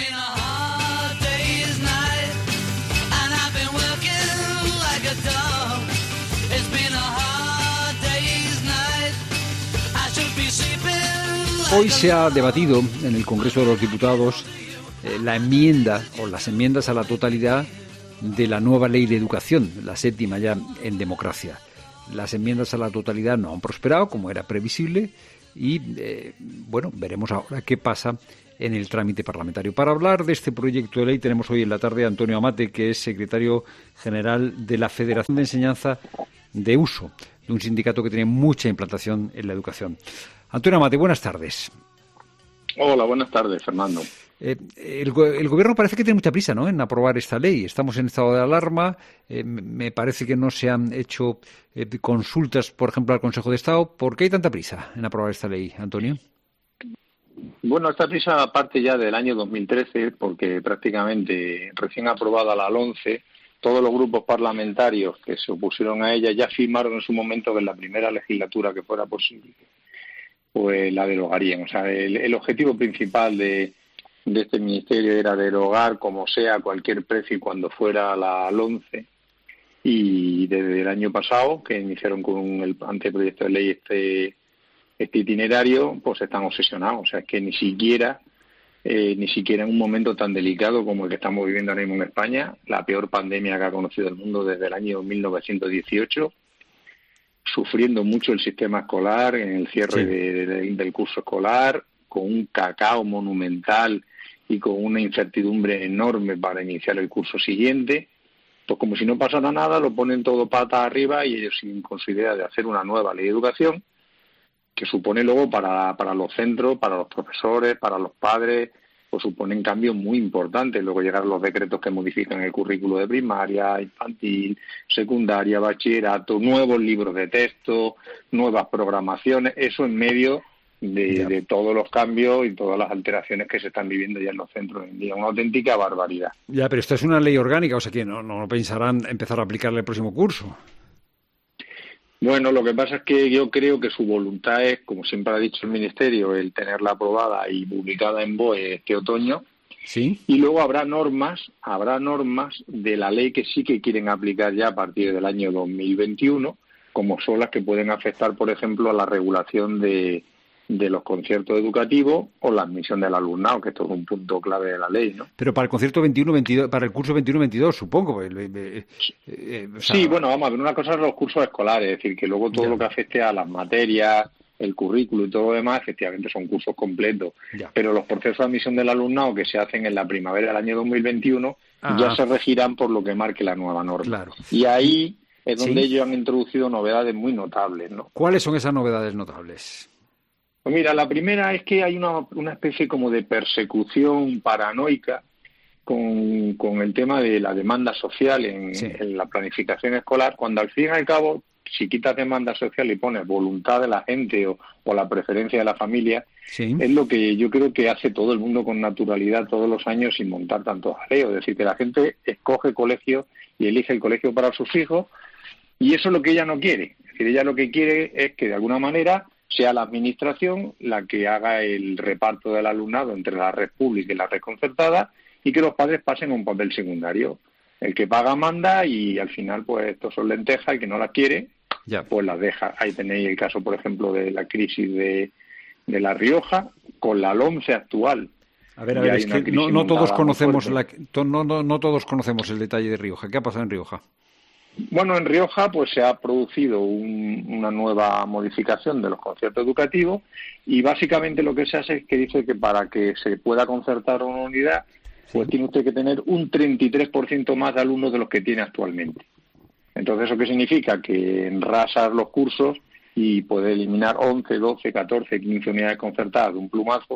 Speaker 5: Hoy se ha debatido en el Congreso de los Diputados eh, la enmienda o las enmiendas a la totalidad de la nueva ley de educación, la séptima ya en democracia. Las enmiendas a la totalidad no han prosperado, como era previsible, y eh, bueno, veremos ahora qué pasa en el trámite parlamentario. Para hablar de este proyecto de ley tenemos hoy en la tarde a Antonio Amate, que es secretario general de la Federación de Enseñanza de Uso, de un sindicato que tiene mucha implantación en la educación. Antonio Amate, buenas tardes.
Speaker 8: Hola, buenas tardes, Fernando.
Speaker 5: Eh, el, el Gobierno parece que tiene mucha prisa, ¿no?, en aprobar esta ley. Estamos en estado de alarma. Eh, me parece que no se han hecho eh, consultas, por ejemplo, al Consejo de Estado. ¿Por qué hay tanta prisa en aprobar esta ley, Antonio?
Speaker 8: Bueno, esta prisa parte ya del año dos mil trece, porque prácticamente recién aprobada la LOMCE, todos los grupos parlamentarios que se opusieron a ella ya firmaron en su momento que en la primera legislatura que fuera posible, pues la derogarían. O sea, el, el objetivo principal de de este ministerio era derogar como sea a cualquier precio y cuando fuera la LOMCE, y desde el año pasado que iniciaron con el anteproyecto de ley este este itinerario, pues están obsesionados. O sea, es que ni siquiera eh, ni siquiera en un momento tan delicado como el que estamos viviendo ahora mismo en España, la peor pandemia que ha conocido el mundo desde el año mil novecientos dieciocho, sufriendo mucho el sistema escolar en el cierre sí. de, de, del curso escolar, con un cacao monumental y con una incertidumbre enorme para iniciar el curso siguiente, pues como si no pasara nada, lo ponen todo patas arriba y ellos siguen con su idea de hacer una nueva ley de educación que supone luego para, para los centros, para los profesores, para los padres, pues suponen cambios muy importantes. Luego llegan los decretos que modifican el currículo de primaria, infantil, secundaria, bachillerato, nuevos libros de texto, nuevas programaciones, eso en medio De, de todos los cambios y todas las alteraciones que se están viviendo ya en los centros hoy en día. Una auténtica barbaridad.
Speaker 5: Ya, pero esta es una ley orgánica, o sea que no, no pensarán empezar a aplicarle el próximo curso.
Speaker 8: Bueno, lo que pasa es que yo creo que su voluntad es, como siempre ha dicho el Ministerio, el tenerla aprobada y publicada en B O E este otoño.
Speaker 5: Sí.
Speaker 8: Y luego habrá normas, habrá normas de la ley que sí que quieren aplicar ya a partir del año dos mil veintiuno, como son las que pueden afectar, por ejemplo, a la regulación de de los conciertos educativos o la admisión del alumnado, que esto es un punto clave de la ley, ¿no?
Speaker 5: Pero para el concierto veintiuno veintidós, para el curso veintiuno veintidós, supongo. Eh, eh,
Speaker 8: eh, o sea... Sí, bueno, vamos a ver, una cosa es los cursos escolares, es decir, que luego todo ya. lo que afecte a las materias, el currículo y todo lo demás, efectivamente son cursos completos. Ya. Pero los procesos de admisión del alumnado que se hacen en la primavera del año dos mil veintiuno Ajá. ya se regirán por lo que marque la nueva norma.
Speaker 5: Claro.
Speaker 8: Y ahí es donde
Speaker 5: ¿Sí?
Speaker 8: ellos han introducido novedades muy notables, ¿no?
Speaker 5: ¿Cuáles son esas novedades notables?
Speaker 8: Pues mira, la primera es que hay una, una especie como de persecución paranoica con, con el tema de la demanda social en, sí. en la planificación escolar, cuando al fin y al cabo, si quitas demanda social y pones voluntad de la gente o, o la preferencia de la familia, sí. es lo que yo creo que hace todo el mundo con naturalidad todos los años sin montar tanto jaleo. Es decir, que la gente escoge colegio y elige el colegio para sus hijos, y eso es lo que ella no quiere. Es decir, ella lo que quiere es que de alguna manera sea la administración la que haga el reparto del alumnado entre la red pública y la red concertada, y que los padres pasen a un papel secundario. El que paga manda, y al final pues esto son lentejas, el que no las quiere ya. pues las deja. Ahí tenéis el caso, por ejemplo, de la crisis de, de La Rioja con la LOMCE actual.
Speaker 5: A ver, a ver, es que no, no todos conocemos la, no, no, no todos conocemos el detalle de Rioja. ¿Qué ha pasado en Rioja?
Speaker 8: Bueno, en Rioja pues se ha producido un, una nueva modificación de los conciertos educativos, y básicamente lo que se hace es que dice que para que se pueda concertar una unidad, pues tiene usted que tener un treinta y tres por ciento más de alumnos de los que tiene actualmente. Entonces, ¿eso qué significa? Que enrasas los cursos y puede eliminar once, doce, catorce, quince unidades concertadas de un plumazo,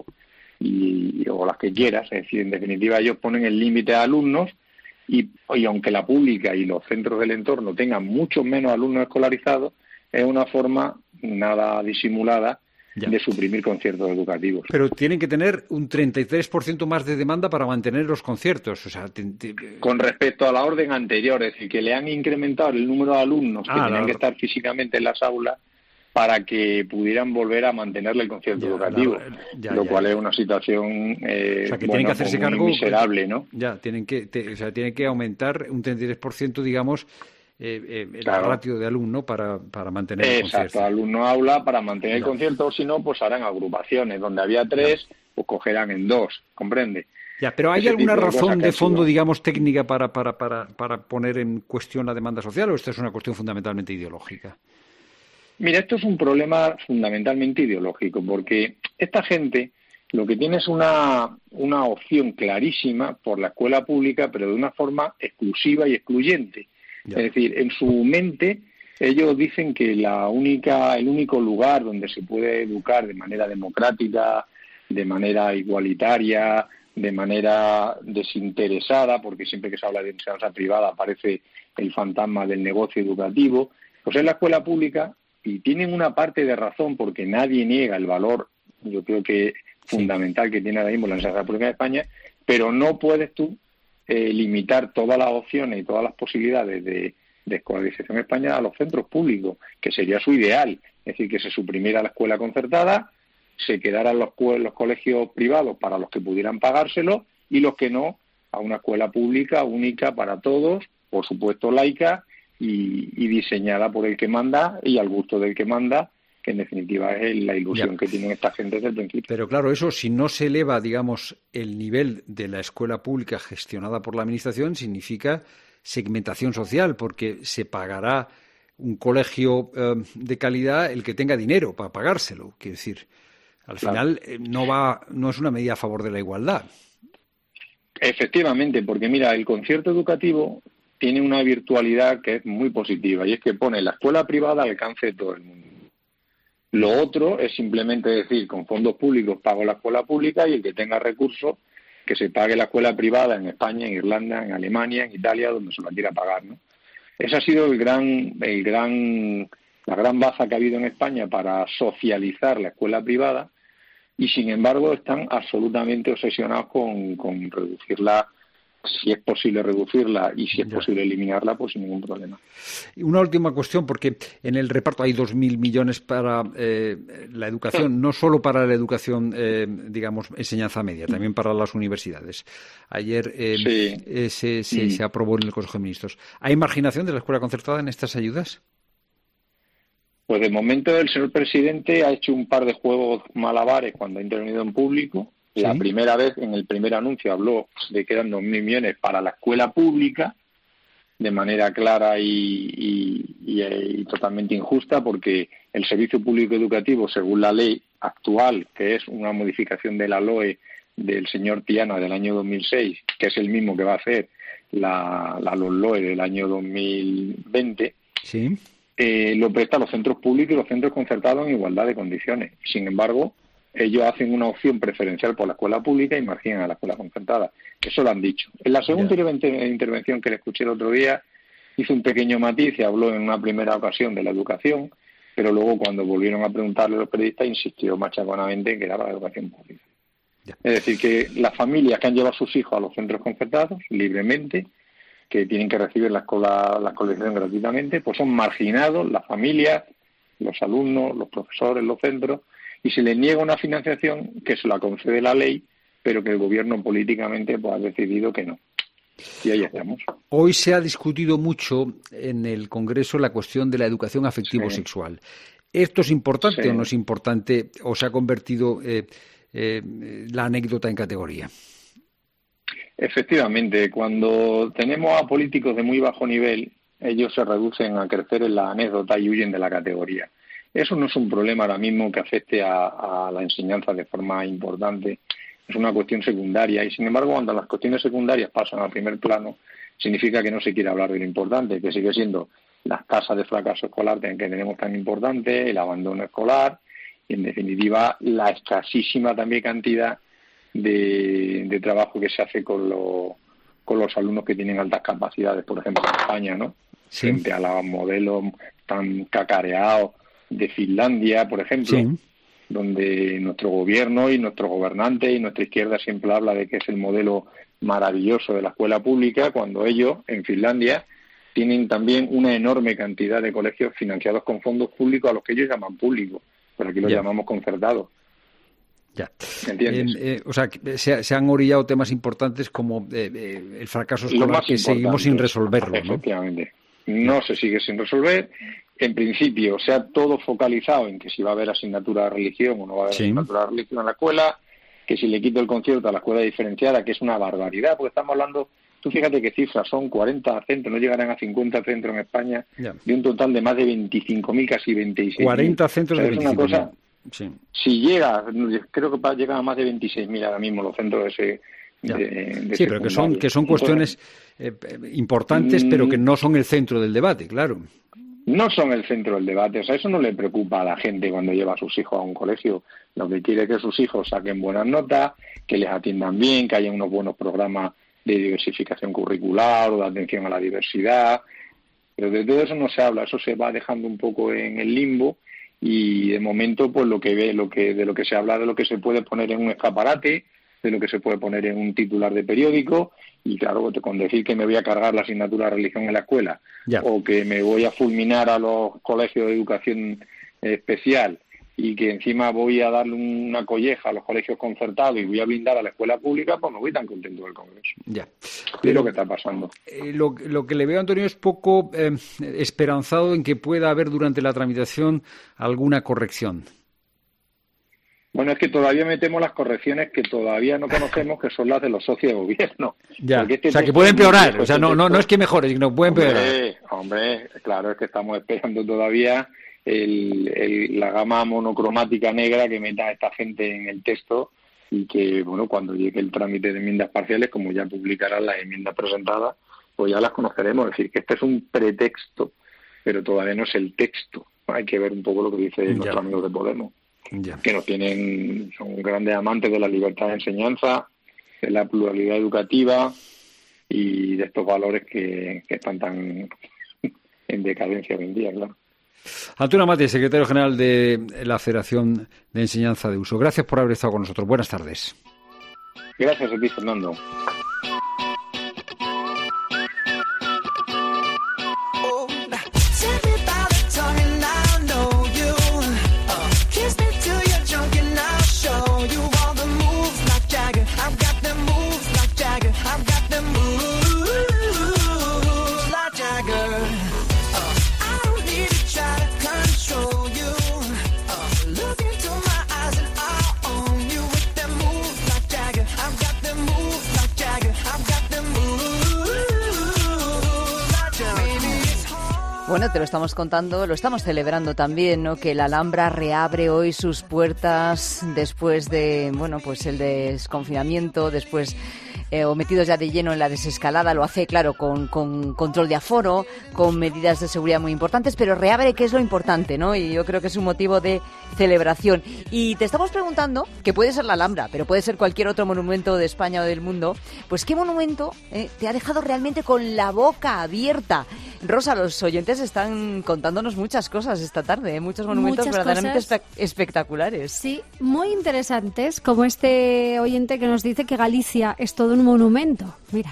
Speaker 8: y, o las que quieras. Es decir, en definitiva, ellos ponen el límite a alumnos. Y, y aunque la pública y los centros del entorno tengan muchos menos alumnos escolarizados, es una forma nada disimulada ya. de suprimir conciertos educativos.
Speaker 5: Pero tienen que tener un treinta y tres por ciento más de demanda para mantener los conciertos. O sea, te, te...
Speaker 8: Con respecto a la orden anterior, es decir, que le han incrementado el número de alumnos que ah, tenían la... que estar físicamente en las aulas para que pudieran volver a mantenerle el concierto ya, educativo, la, ya, lo ya, cual ya. es una situación eh,
Speaker 5: o sea, que
Speaker 8: bueno,
Speaker 5: tienen que hacerse cargo,
Speaker 8: miserable, ¿no?
Speaker 5: Ya, tienen que, te, o sea, tienen que aumentar un treinta y tres por ciento, digamos, eh, eh, el claro. ratio de alumno para, para mantener el
Speaker 8: Exacto,
Speaker 5: concierto.
Speaker 8: Exacto, alumno-aula para mantener ya. el concierto, o si no, pues harán agrupaciones, donde había tres, ya. pues cogerán en dos, ¿comprende?
Speaker 5: Ya, pero ¿hay Ese alguna razón de, de fondo, digamos, técnica para, para, para, para poner en cuestión la demanda social, o esta es una cuestión fundamentalmente ideológica?
Speaker 8: Mira, esto es un problema fundamentalmente ideológico, porque esta gente lo que tiene es una, una opción clarísima por la escuela pública, pero de una forma exclusiva y excluyente. Ya. Es decir, en su mente ellos dicen que la única, el único lugar donde se puede educar de manera democrática, de manera igualitaria, de manera desinteresada, porque siempre que se habla de enseñanza privada aparece el fantasma del negocio educativo. Pues es la escuela pública, y tienen una parte de razón, porque nadie niega el valor, yo creo que fundamental que tiene ahora mismo la enseñanza pública de España, pero no puedes tú eh, limitar todas las opciones y todas las posibilidades de, de escolarización en España a los centros públicos, que sería su ideal, es decir, que se suprimiera la escuela concertada, se quedaran los, los colegios privados para los que pudieran pagárselo, y los que no, a una escuela pública única para todos, por supuesto laica, y, y diseñada por el que manda y al gusto del que manda, que en definitiva es la ilusión ya. que tienen esta gente desde el principio.
Speaker 5: Pero claro, eso si no se eleva, digamos, el nivel de la escuela pública gestionada por la Administración, significa segmentación social, porque se pagará un colegio eh, de calidad el que tenga dinero para pagárselo. Quiero decir, al claro. final eh, no va, no es una medida a favor de la igualdad.
Speaker 8: Efectivamente, porque mira, el concierto educativo tiene una virtualidad que es muy positiva, y es que pone la escuela privada al alcance de todo el mundo. Lo otro es simplemente decir, con fondos públicos pago la escuela pública, y el que tenga recursos, que se pague la escuela privada en España, en Irlanda, en Alemania, en Italia, donde se la quiera pagar, ¿no? Ese ha sido el gran, el gran, la gran baza que ha habido en España para socializar la escuela privada, y sin embargo están absolutamente obsesionados con, con reducirla, si es posible reducirla y si es ya. posible eliminarla, pues sin ningún problema.
Speaker 5: Una última cuestión, porque en el reparto hay dos mil millones para eh, la educación, sí. no solo para la educación, eh, digamos, enseñanza media, también para las universidades. Ayer eh, sí. eh, se, se, sí. se aprobó en el Consejo de Ministros. ¿Hay marginación de la escuela concertada en estas ayudas?
Speaker 8: Pues de momento el señor presidente ha hecho un par de juegos malabares cuando ha intervenido en público. La ¿Sí? primera vez, en el primer anuncio, habló de que eran dos mil millones para la escuela pública, de manera clara y, y, y, y totalmente injusta, porque el servicio público educativo, según la ley actual, que es una modificación de la L O E del señor Tiana del año dos mil seis, que es el mismo que va a hacer la, la LOE del año dos mil veinte,
Speaker 5: ¿Sí?
Speaker 8: eh, lo presta a los centros públicos y los centros concertados en igualdad de condiciones. Sin embargo, ellos hacen una opción preferencial por la escuela pública y marginan a la escuela concertada. Eso lo han dicho. En la segunda yeah. intervención que le escuché el otro día, hizo un pequeño matiz y habló en una primera ocasión de la educación, pero luego cuando volvieron a preguntarle a los periodistas, insistió machaconamente en que era la educación pública. Yeah. Es decir, que las familias que han llevado a sus hijos a los centros concertados, libremente, que tienen que recibir la escuela, la escolarización gratuitamente, pues son marginados las familias, los alumnos, los profesores, los centros, y se les niega una financiación que se la concede la ley, pero que el gobierno políticamente pues, ha decidido que no. Y ahí estamos.
Speaker 5: Hoy se ha discutido mucho en el Congreso la cuestión de la educación afectivo-sexual. Sí. ¿Esto es importante sí. o no es importante, o se ha convertido eh, eh, la anécdota en categoría?
Speaker 8: Efectivamente, cuando tenemos a políticos de muy bajo nivel, ellos se reducen a crecer en la anécdota y huyen de la categoría. Eso no es un problema ahora mismo que afecte a, a la enseñanza de forma importante, es una cuestión secundaria, y sin embargo cuando las cuestiones secundarias pasan al primer plano, significa que no se quiere hablar de lo importante, que sigue siendo las tasas de fracaso escolar que tenemos tan importantes, el abandono escolar, y en definitiva la escasísima también cantidad de, de trabajo que se hace con, lo, con los alumnos que tienen altas capacidades, por ejemplo en España, ¿no? Sí. Frente a los modelos tan cacareados de Finlandia, por ejemplo, sí. donde nuestro gobierno y nuestros gobernantes y nuestra izquierda siempre habla de que es el modelo maravilloso de la escuela pública, cuando ellos, en Finlandia, tienen también una enorme cantidad de colegios financiados con fondos públicos a los que ellos llaman públicos, pero aquí los ya. llamamos concertados.
Speaker 5: Ya.
Speaker 8: ¿Entiendes?
Speaker 5: Eh, eh, o sea, se, se han orillado temas importantes como eh, eh, el fracaso escolar que seguimos sin resolverlo, ¿no?
Speaker 8: Efectivamente. No se sigue sin resolver. En principio, se ha todo focalizado en que si va a haber asignatura de religión o no va a haber sí. asignatura de religión en la escuela, que si le quito el concierto a la escuela diferenciada, que es una barbaridad, porque estamos hablando, tú fíjate qué cifras, son cuarenta centros, no llegarán a cincuenta centros en España, ya. de un total de más de veinticinco mil, casi veintiséis mil.
Speaker 5: cuarenta centros, o sea, de veinticinco mil. Es una cosa,
Speaker 8: sí. Si llega, creo que va a llegar a más de veintiséis mil ahora mismo los centros de ese... De, de
Speaker 5: sí, pero que son, que son cuestiones eh, importantes, pero que no son el centro del debate, claro.
Speaker 8: no son el centro del debate. O sea, eso no le preocupa a la gente cuando lleva a sus hijos a un colegio. Lo que quiere es que sus hijos saquen buenas notas, que les atiendan bien, que haya unos buenos programas de diversificación curricular o de atención a la diversidad. Pero de todo eso no se habla, eso se va dejando un poco en el limbo y de momento pues lo que ve, lo que de lo que se habla de lo que se puede poner en un escaparate, de lo que se puede poner en un titular de periódico, y claro, con decir que me voy a cargar la asignatura de religión en la escuela ya. O que me voy a fulminar a los colegios de educación especial y que encima voy a darle una colleja a los colegios concertados y voy a blindar a la escuela pública, pues no voy tan contento del Congreso.
Speaker 5: Ya.
Speaker 8: Es lo que está pasando.
Speaker 5: Eh, lo, lo que le veo, Antonio, es poco eh, esperanzado en que pueda haber durante la tramitación alguna corrección.
Speaker 8: Bueno, es que todavía metemos las correcciones que todavía no conocemos, que son las de los socios de gobierno.
Speaker 5: Ya, este o sea, que puede empeorar. O sea, no, no, no es que mejore, sino puede empeorar.
Speaker 8: Hombre, hombre, claro, es que estamos esperando todavía el, el, la gama monocromática negra que meta a esta gente en el texto y que, bueno, cuando llegue el trámite de enmiendas parciales, como ya publicarán las enmiendas presentadas, pues ya las conoceremos. Es decir, que este es un pretexto, pero todavía no es el texto. Hay que ver un poco lo que dice nuestros amigos de Podemos. Ya. Que nos tienen, son grandes amantes de la libertad de enseñanza, de la pluralidad educativa y de estos valores que, que están tan en decadencia hoy en día, claro.
Speaker 5: Antonio Mate, secretario general de la Federación de Enseñanza de Uso. Gracias por haber estado con nosotros. Buenas tardes.
Speaker 8: Gracias a ti, Fernando.
Speaker 7: Bueno, te lo estamos contando, lo estamos celebrando también, ¿no? Que la Alhambra reabre hoy sus puertas después de, bueno, pues el desconfinamiento, después eh, o metidos ya de lleno en la desescalada. Lo hace, claro, con, con control de aforo, con medidas de seguridad muy importantes, pero reabre, que es lo importante, ¿no? Y yo creo que es un motivo de celebración. Y te estamos preguntando, que puede ser la Alhambra, pero puede ser cualquier otro monumento de España o del mundo, pues ¿qué monumento eh, te ha dejado realmente con la boca abierta? Rosa, los oyentes están contándonos muchas cosas esta tarde, ¿eh? Muchos monumentos muchas verdaderamente espe- espectaculares.
Speaker 9: Sí, muy interesantes, como este oyente que nos dice que Galicia es todo un monumento. Mira.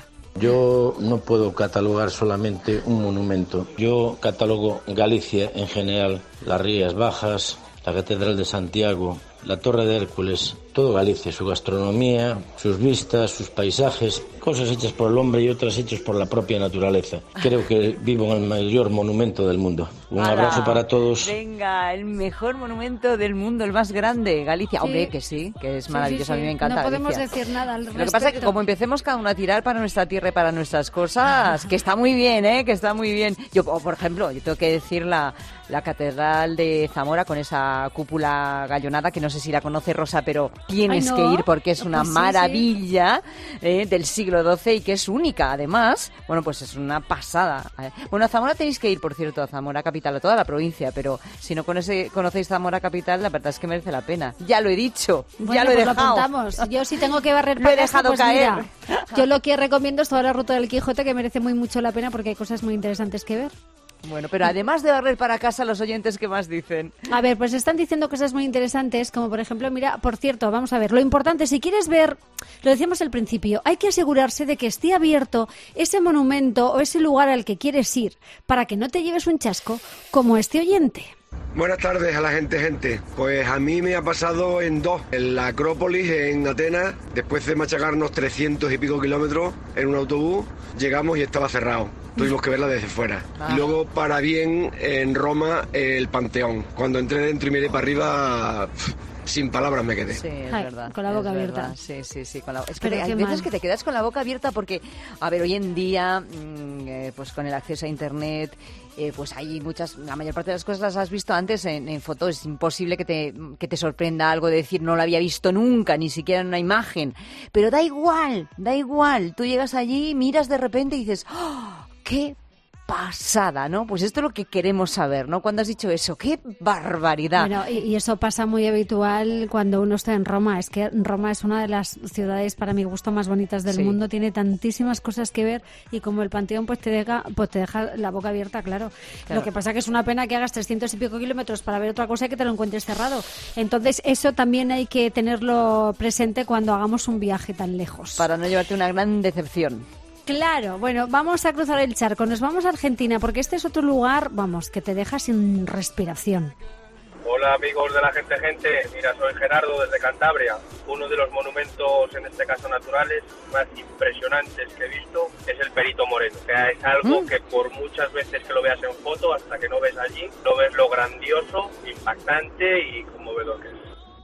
Speaker 10: Yo no puedo catalogar solamente un monumento. Yo catalogo Galicia en general, las Rías Bajas, la Catedral de Santiago, la Torre de Hércules, todo Galicia, su gastronomía, sus vistas, sus paisajes, cosas hechas por el hombre y otras hechas por la propia naturaleza. Creo que vivo en el mayor monumento del mundo. Un ¡Hala! Abrazo para todos.
Speaker 7: Venga, el mejor monumento del mundo, el más grande, Galicia. Sí. Hombre, que sí, que es maravilloso, sí, sí, sí. A mí me encanta.
Speaker 9: No podemos
Speaker 7: Galicia.
Speaker 9: decir nada al respecto.
Speaker 7: Lo que pasa es que como empecemos cada uno a tirar para nuestra tierra y para nuestras cosas, que está muy bien, ¿eh? Que está muy bien. Yo, por ejemplo, yo tengo que decir la, la Catedral de Zamora con esa cúpula gallonada, que no sé si la conoce Rosa, pero tienes Ay, no. que ir porque es una pues sí, maravilla sí. Eh, del siglo doce y que es única, además. Bueno, pues es una pasada. Bueno, a Zamora tenéis que ir, por cierto, a Zamora capital, a toda la provincia, pero si no conoce, conocéis Zamora capital, la verdad es que merece la pena. Ya lo he dicho,
Speaker 9: bueno,
Speaker 7: ya lo he
Speaker 9: pues
Speaker 7: dejado.
Speaker 9: Lo apuntamos. Yo sí tengo que barrer
Speaker 7: lo he
Speaker 9: casa,
Speaker 7: dejado
Speaker 9: pues
Speaker 7: caer.
Speaker 9: Mira, yo lo que recomiendo es toda la ruta del Quijote, que merece muy mucho la pena porque hay cosas muy interesantes que ver.
Speaker 7: Bueno, pero además de barrer para casa, los oyentes, ¿qué más dicen?
Speaker 9: A ver, pues están diciendo cosas muy interesantes, como por ejemplo, mira, por cierto, vamos a ver, lo importante, si quieres ver, lo decíamos al principio, hay que asegurarse de que esté abierto ese monumento o ese lugar al que quieres ir, para que no te lleves un chasco como este oyente.
Speaker 11: Buenas tardes a la gente, gente. Pues a mí me ha pasado en dos. En la Acrópolis, en Atenas, después de machacarnos trescientos y pico kilómetros en un autobús, llegamos y estaba cerrado. Tuvimos que verla desde fuera. Ah. Y luego, para bien, en Roma, el Panteón. Cuando entré dentro y miré para arriba, pff, sin palabras me quedé.
Speaker 7: Sí, es
Speaker 9: Ay,
Speaker 7: verdad.
Speaker 9: Con la boca
Speaker 7: es
Speaker 9: abierta.
Speaker 7: Verdad. Sí, sí, sí. Con la... Es
Speaker 9: Pero
Speaker 7: que hay
Speaker 9: qué
Speaker 7: veces
Speaker 9: mal.
Speaker 7: que te quedas con la boca abierta porque, a ver, hoy en día, mmm, eh, pues con el acceso a Internet, eh, pues hay muchas, la mayor parte de las cosas las has visto antes en, en fotos. Es imposible que te, que te sorprenda algo de decir, no lo había visto nunca, ni siquiera en una imagen. Pero da igual, da igual. Tú llegas allí, miras de repente y dices, ¡oh, qué pasada, ¿no? Pues esto es lo que queremos saber, ¿no? Cuando has dicho eso, ¡qué barbaridad!
Speaker 9: Bueno, y, y eso pasa muy habitual cuando uno está en Roma. Es que Roma es una de las ciudades, para mi gusto, más bonitas del
Speaker 7: Sí.
Speaker 9: mundo. Tiene tantísimas cosas que ver y como el Panteón pues te deja, pues te deja la boca abierta, claro.
Speaker 7: Claro.
Speaker 9: Lo que pasa que es una pena que hagas trescientos y pico kilómetros para ver otra cosa y que te lo encuentres cerrado. Entonces eso también hay que tenerlo presente cuando hagamos un viaje tan lejos.
Speaker 7: Para no llevarte una gran decepción.
Speaker 9: Claro, bueno, vamos a cruzar el charco, nos vamos a Argentina, porque este es otro lugar, vamos, que te deja sin respiración.
Speaker 12: Hola amigos de la gente gente, mira, soy Gerardo desde Cantabria. Uno de los monumentos, en este caso naturales, más impresionantes que he visto es el Perito Moreno. O sea, es algo
Speaker 7: ¿Mm?
Speaker 12: que por muchas veces que lo veas en foto, hasta que no ves allí, no ves lo grandioso, impactante y conmovedor que es.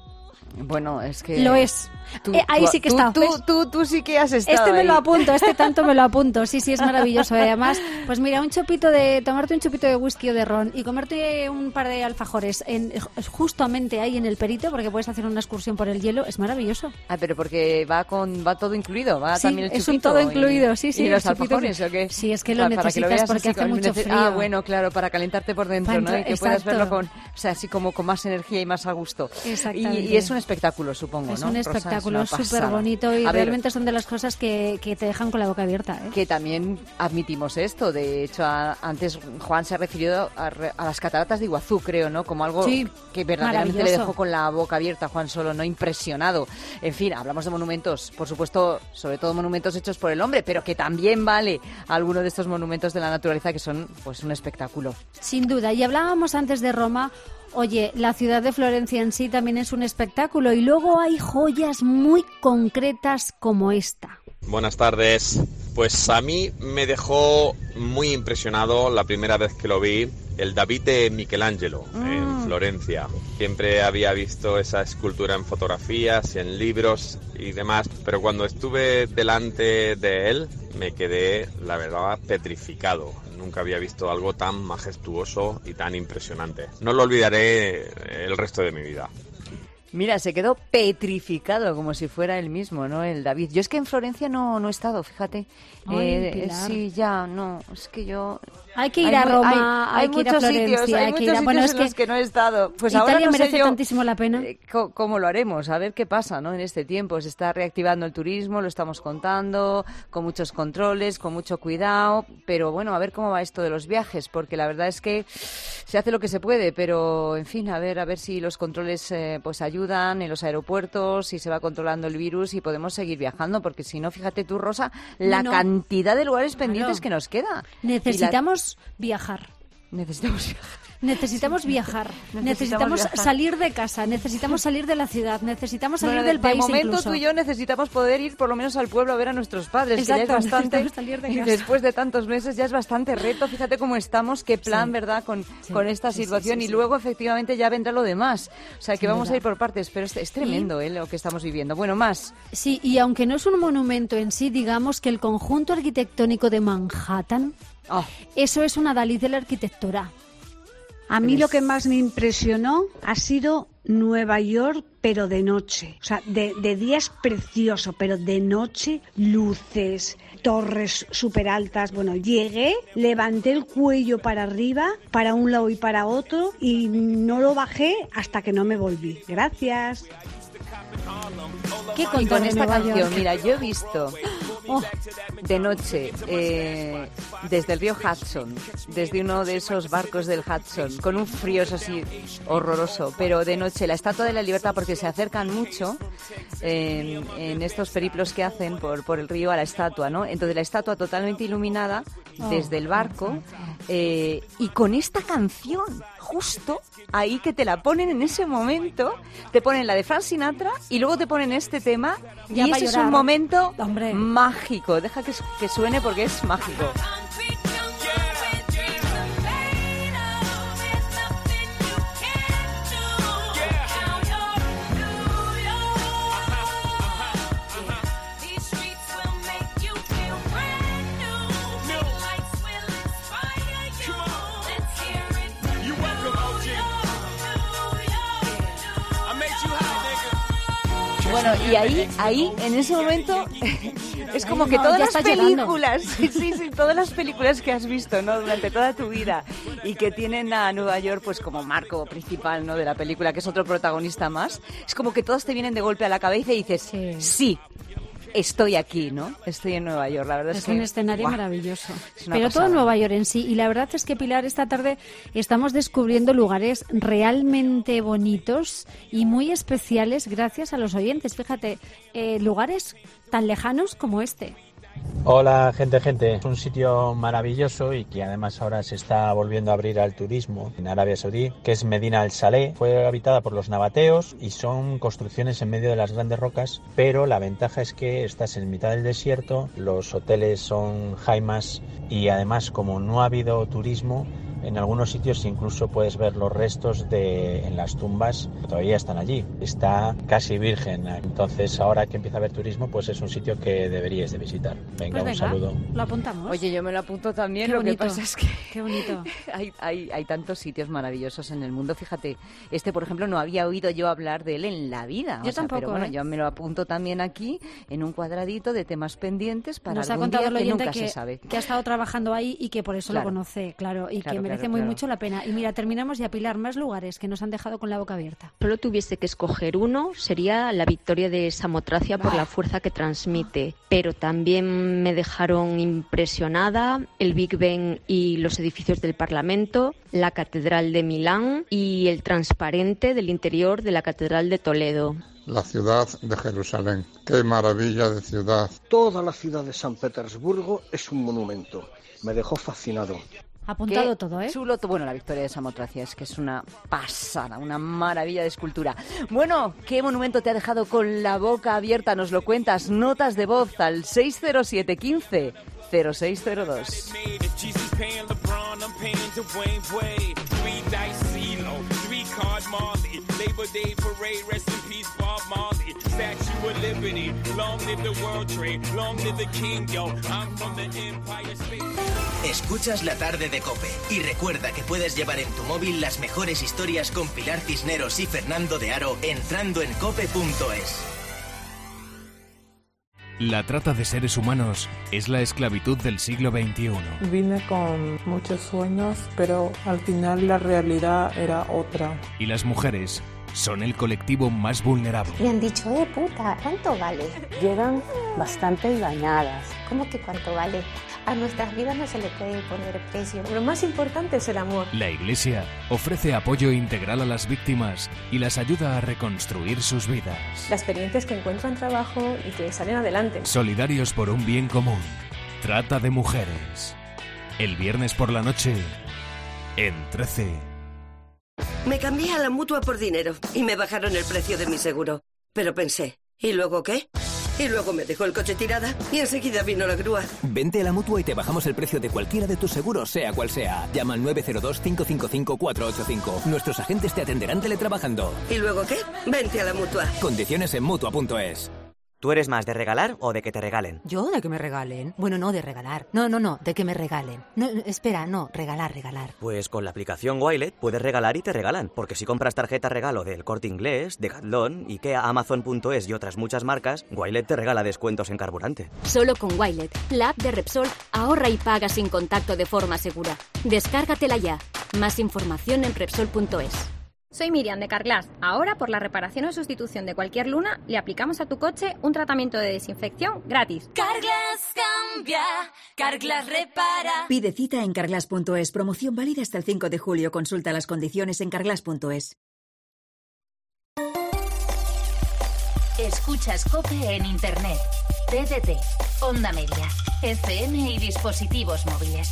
Speaker 7: Bueno, es que...
Speaker 9: Lo es.
Speaker 7: Tú,
Speaker 9: Eh, ahí
Speaker 7: tú-
Speaker 9: sí que
Speaker 7: tú,
Speaker 9: está.
Speaker 7: Tú,
Speaker 9: ¿ves?
Speaker 7: tú, tú sí que has estado
Speaker 9: Este me
Speaker 7: ahí.
Speaker 9: lo apunto, este tanto me lo apunto. Sí, sí, es maravilloso. Y además, pues mira, un chupito de, tomarte un chupito de whisky o de ron y comerte un par de alfajores en, justamente ahí en el Perito, porque puedes hacer una excursión por el hielo, es maravilloso.
Speaker 7: Ah, pero porque va con va todo incluido, va
Speaker 9: Sí,
Speaker 7: también el
Speaker 9: es un
Speaker 7: chupito
Speaker 9: todo
Speaker 7: y-
Speaker 9: incluido, sí, sí,
Speaker 7: ¿Y
Speaker 9: el
Speaker 7: los
Speaker 9: chupito
Speaker 7: alfajores
Speaker 9: que-
Speaker 7: o qué?
Speaker 9: Sí, es que lo
Speaker 7: Para- para que
Speaker 9: necesitas
Speaker 7: veas
Speaker 9: porque
Speaker 7: así
Speaker 9: hace
Speaker 7: con-
Speaker 9: mucho
Speaker 7: neces-
Speaker 9: frío.
Speaker 7: Ah, bueno, claro, para calentarte por dentro,
Speaker 9: Para
Speaker 7: ¿no? Y
Speaker 9: entrar-
Speaker 7: que puedas
Speaker 9: exacto.
Speaker 7: verlo con, o sea, así como con más energía y más a gusto.
Speaker 9: Exactamente.
Speaker 7: Y, y es un espectáculo, supongo,
Speaker 9: Es
Speaker 7: ¿no?
Speaker 9: un
Speaker 7: Rosa?
Speaker 9: espectáculo
Speaker 7: Es una
Speaker 9: súper
Speaker 7: pasada.
Speaker 9: bonito y
Speaker 7: A ver,
Speaker 9: realmente son de las cosas que, que te dejan con la boca abierta, ¿eh?
Speaker 7: que también admitimos esto. De hecho, a- antes Juan se ha referido a, re- a las cataratas de Iguazú, creo, ¿no? Como algo
Speaker 9: Sí,
Speaker 7: que verdaderamente le
Speaker 9: maravilloso.
Speaker 7: dejó con la boca abierta a Juan Solo, ¿no? Impresionado. En fin, hablamos de monumentos, por supuesto, sobre todo monumentos hechos por el hombre, pero que también vale alguno de estos monumentos de la naturaleza que son, pues, un espectáculo.
Speaker 9: Sin duda. Y hablábamos antes de Roma. Oye, la ciudad de Florencia en sí también es un espectáculo y luego hay joyas muy concretas como esta.
Speaker 13: Buenas tardes. Pues a mí me dejó muy impresionado la primera vez que lo vi el David de Michelangelo en Florencia. Siempre había visto esa escultura en fotografías, en libros y demás, pero cuando estuve delante de él me quedé, la verdad, petrificado. Nunca había visto algo tan majestuoso y tan impresionante. No lo olvidaré el resto de mi vida.
Speaker 7: Mira, se quedó petrificado como si fuera él mismo, ¿no? El David. Yo es que en Florencia no, no he estado, fíjate.
Speaker 9: Ay,
Speaker 7: Eh,
Speaker 9: Pilar.
Speaker 7: sí, ya, no. Es que yo...
Speaker 9: Hay que ir
Speaker 7: Hay
Speaker 9: a
Speaker 7: mu-
Speaker 9: Roma,
Speaker 7: hay,
Speaker 9: hay, que ir a
Speaker 7: muchos
Speaker 9: Florencia,
Speaker 7: sitios, hay
Speaker 9: hay que ir
Speaker 7: muchos
Speaker 9: a... Bueno,
Speaker 7: sitios
Speaker 9: es
Speaker 7: en
Speaker 9: que
Speaker 7: los que no he estado. Pues
Speaker 9: Italia
Speaker 7: ahora no sé
Speaker 9: merece
Speaker 7: yo,
Speaker 9: tantísimo la pena.
Speaker 7: eh, co- ¿Cómo lo haremos? A ver qué pasa, ¿no? En este tiempo se está reactivando el turismo, lo estamos contando, con muchos controles, con mucho cuidado, pero bueno, a ver cómo va esto de los viajes, porque la verdad es que se hace lo que se puede, pero en fin, a ver, a ver si los controles eh, pues ayudan en los aeropuertos, si se va controlando el virus y podemos seguir viajando, porque si no, fíjate tú, Rosa, la
Speaker 9: No.
Speaker 7: cantidad de lugares pendientes
Speaker 9: Claro.
Speaker 7: que nos queda. Y la-
Speaker 9: Necesitamos viajar.
Speaker 7: Necesitamos viajar.
Speaker 9: Necesitamos viajar,
Speaker 7: Necesitamos
Speaker 9: necesitamos
Speaker 7: viajar.
Speaker 9: salir de casa, necesitamos salir de la ciudad, necesitamos salir
Speaker 7: Bueno,
Speaker 9: del
Speaker 7: de,
Speaker 9: país
Speaker 7: de momento
Speaker 9: incluso.
Speaker 7: tú y yo necesitamos poder ir por lo menos al pueblo a ver a nuestros padres,
Speaker 9: Exacto,
Speaker 7: que ya es bastante,
Speaker 9: necesitamos salir de
Speaker 7: y
Speaker 9: casa.
Speaker 7: después de tantos meses ya es bastante reto, fíjate cómo estamos, qué plan,
Speaker 9: Sí.
Speaker 7: ¿verdad?, con,
Speaker 9: Sí,
Speaker 7: con esta
Speaker 9: sí, sí,
Speaker 7: situación,
Speaker 9: sí,
Speaker 7: y
Speaker 9: sí.
Speaker 7: luego efectivamente ya vendrá lo demás, o sea que
Speaker 9: Sin
Speaker 7: vamos
Speaker 9: duda.
Speaker 7: a ir por partes, pero es, es tremendo ¿eh? Lo que estamos viviendo. Bueno, más.
Speaker 9: Sí, y aunque no es un monumento en sí, digamos que el conjunto arquitectónico de Manhattan,
Speaker 7: Oh.
Speaker 9: eso es una Dalí de la arquitectura.
Speaker 14: A mí lo que más me impresionó ha sido Nueva York, pero de noche. O sea, de, de día es precioso, pero de noche, luces, torres súper altas. Bueno, llegué, levanté el cuello para arriba, para un lado y para otro, y no lo bajé hasta que no me volví. Gracias.
Speaker 9: ¿Qué
Speaker 7: Y
Speaker 9: contar
Speaker 7: con
Speaker 9: de
Speaker 7: esta
Speaker 9: Nueva
Speaker 7: canción,
Speaker 9: York?
Speaker 7: mira, yo he visto
Speaker 9: Oh,
Speaker 7: de noche eh, desde el río Hudson, desde uno de esos barcos del Hudson, con un frío, eso sí, horroroso, pero de noche la Estatua de la Libertad, porque se acercan mucho eh, en estos periplos que hacen por, por el río a la estatua, ¿no? Entonces la estatua totalmente iluminada desde el barco eh, y con esta canción justo ahí que te la ponen en ese momento, te ponen la de Frank Sinatra y luego te ponen este tema
Speaker 9: Ya
Speaker 7: y
Speaker 9: pa'
Speaker 7: ese es
Speaker 9: llorar.
Speaker 7: un momento
Speaker 9: Hombre.
Speaker 7: mágico. Deja que, que suene porque es mágico. Bueno, y ahí, ahí, en ese momento,
Speaker 15: Es como que
Speaker 9: No,
Speaker 15: todas
Speaker 9: ya
Speaker 15: las
Speaker 9: está llorando.
Speaker 15: películas, sí, sí, sí, todas las películas que has visto, ¿no? Durante toda tu vida y que tienen a Nueva York pues como marco principal, ¿no? De la película, que es otro protagonista más. Es como que todos te vienen de golpe a la cabeza y dices, sí, sí estoy aquí, ¿no? Estoy en Nueva York, la verdad es,
Speaker 9: es
Speaker 15: que...
Speaker 9: Es un escenario
Speaker 15: ¡buah!
Speaker 9: Maravilloso.
Speaker 15: Pero
Speaker 9: Pero
Speaker 15: pasada.
Speaker 9: todo Nueva York en sí. Y la verdad es que, Pilar, esta tarde estamos descubriendo lugares realmente bonitos y muy especiales gracias a los oyentes. Fíjate, eh, lugares tan lejanos como este.
Speaker 16: Hola, gente, gente. Es un sitio maravilloso y que además ahora se está volviendo a abrir al turismo en Arabia Saudí, que es Medina al Saleh. Fue habitada por los nabateos y son construcciones en medio de las grandes rocas, pero la ventaja es que estás en mitad del desierto, los hoteles son jaimas y además, como no ha habido turismo, en algunos sitios incluso puedes ver los restos de en las tumbas, todavía están allí. Está casi virgen. Entonces, ahora que empieza a haber turismo, pues es un sitio que deberíais de visitar. Venga,
Speaker 9: Pues
Speaker 16: un
Speaker 9: venga,
Speaker 16: saludo.
Speaker 9: lo apuntamos.
Speaker 15: Oye, yo me lo apunto también.
Speaker 9: Qué
Speaker 15: Lo
Speaker 9: bonito,
Speaker 15: que pasa es que
Speaker 9: qué bonito.
Speaker 15: hay, hay, hay tantos sitios maravillosos en el mundo. Fíjate, este, por ejemplo, no había oído yo hablar de él en la vida.
Speaker 9: Yo
Speaker 15: o sea,
Speaker 9: tampoco,
Speaker 15: Pero bueno,
Speaker 9: ¿eh?
Speaker 15: yo me lo apunto también aquí en un cuadradito de temas pendientes para
Speaker 9: Nos ha
Speaker 15: algún
Speaker 9: contado
Speaker 15: día
Speaker 9: el
Speaker 15: que
Speaker 9: oyente
Speaker 15: nunca
Speaker 9: que,
Speaker 15: se sabe.
Speaker 9: que ha estado trabajando ahí y que por eso
Speaker 15: Claro.
Speaker 9: lo conoce, claro, y
Speaker 15: Claro,
Speaker 9: que merece
Speaker 15: claro,
Speaker 9: muy
Speaker 15: claro.
Speaker 9: mucho la pena. Y mira, terminamos ya, Pilar, más lugares que nos han dejado con la boca abierta.
Speaker 17: Solo tuviese que escoger uno, sería la victoria de Samotracia por la fuerza que transmite. Pero también me dejaron impresionada el Big Ben y los edificios del Parlamento, la Catedral de Milán y el transparente del interior de la Catedral de Toledo.
Speaker 18: La ciudad de Jerusalén. ¡Qué maravilla de ciudad!
Speaker 19: Toda la ciudad de San Petersburgo es un monumento. Me dejó fascinado.
Speaker 9: Apuntado
Speaker 15: Qué
Speaker 9: todo, ¿eh?
Speaker 15: Chulo, to- bueno, la victoria de Samotracia es que es una pasada, una maravilla de escultura. Bueno, ¿qué monumento te ha dejado con la boca abierta? Nos lo cuentas, notas de voz al seis cero siete uno cinco cero seis cero dos.
Speaker 2: Escuchas La Tarde de COPE y recuerda que puedes llevar en tu móvil las mejores historias con Pilar Cisneros y Fernando de Aro entrando en cope punto es.
Speaker 20: La trata de seres humanos es la esclavitud del siglo veintiuno.
Speaker 21: Vine con muchos sueños, pero al final la realidad era otra.
Speaker 20: Y las mujeres son el colectivo más vulnerable.
Speaker 22: Me han dicho, eh, puta, ¿cuánto vale?
Speaker 23: Llegan bastante dañadas.
Speaker 22: ¿Cómo que cuánto vale? A nuestras vidas no se le puede poner precio.
Speaker 23: Lo más importante es el amor.
Speaker 20: La Iglesia ofrece apoyo integral a las víctimas y las ayuda a reconstruir sus vidas.
Speaker 23: La experiencia es que encuentran trabajo y que salen adelante.
Speaker 20: Solidarios por un bien común. Trata de mujeres. El viernes por la noche, en trece.
Speaker 24: Me cambié a la Mutua por dinero y me bajaron el precio de mi seguro. Pero pensé, ¿y luego qué? Y luego me dejó el coche tirada y enseguida vino la grúa.
Speaker 4: Vente a la Mutua y te bajamos el precio de cualquiera de tus seguros, sea cual sea. Llama al nueve cero dos, cinco cinco cinco, cuatro ocho cinco. Nuestros agentes te atenderán teletrabajando.
Speaker 24: ¿Y luego qué? Vente a la Mutua.
Speaker 4: Condiciones en Mutua punto es.
Speaker 25: ¿Tú eres más de regalar o de que te regalen?
Speaker 26: ¿Yo? ¿De que me regalen? Bueno, no, de regalar. No, no, no, de que me regalen. No, espera, no, regalar, regalar.
Speaker 25: Pues con la aplicación Wilet puedes regalar y te regalan, porque si compras tarjeta regalo del Corte Inglés, Decathlon, Ikea, Amazon punto es y otras muchas marcas, Wilet te regala descuentos en carburante.
Speaker 27: Solo con Wilet, la app de Repsol, ahorra y paga sin contacto de forma segura. Descárgatela ya. Más información en Repsol punto es.
Speaker 30: Soy Miriam de Carglass. Ahora, por la reparación o sustitución de cualquier luna, le aplicamos a tu coche un tratamiento de desinfección gratis.
Speaker 33: Carglass cambia, Carglass repara.
Speaker 34: Pide cita en carglass punto es. Promoción válida hasta el cinco de julio. Consulta las condiciones en carglass punto es.
Speaker 3: Escuchas COPE en Internet, T D T, Onda Media, F M y dispositivos móviles.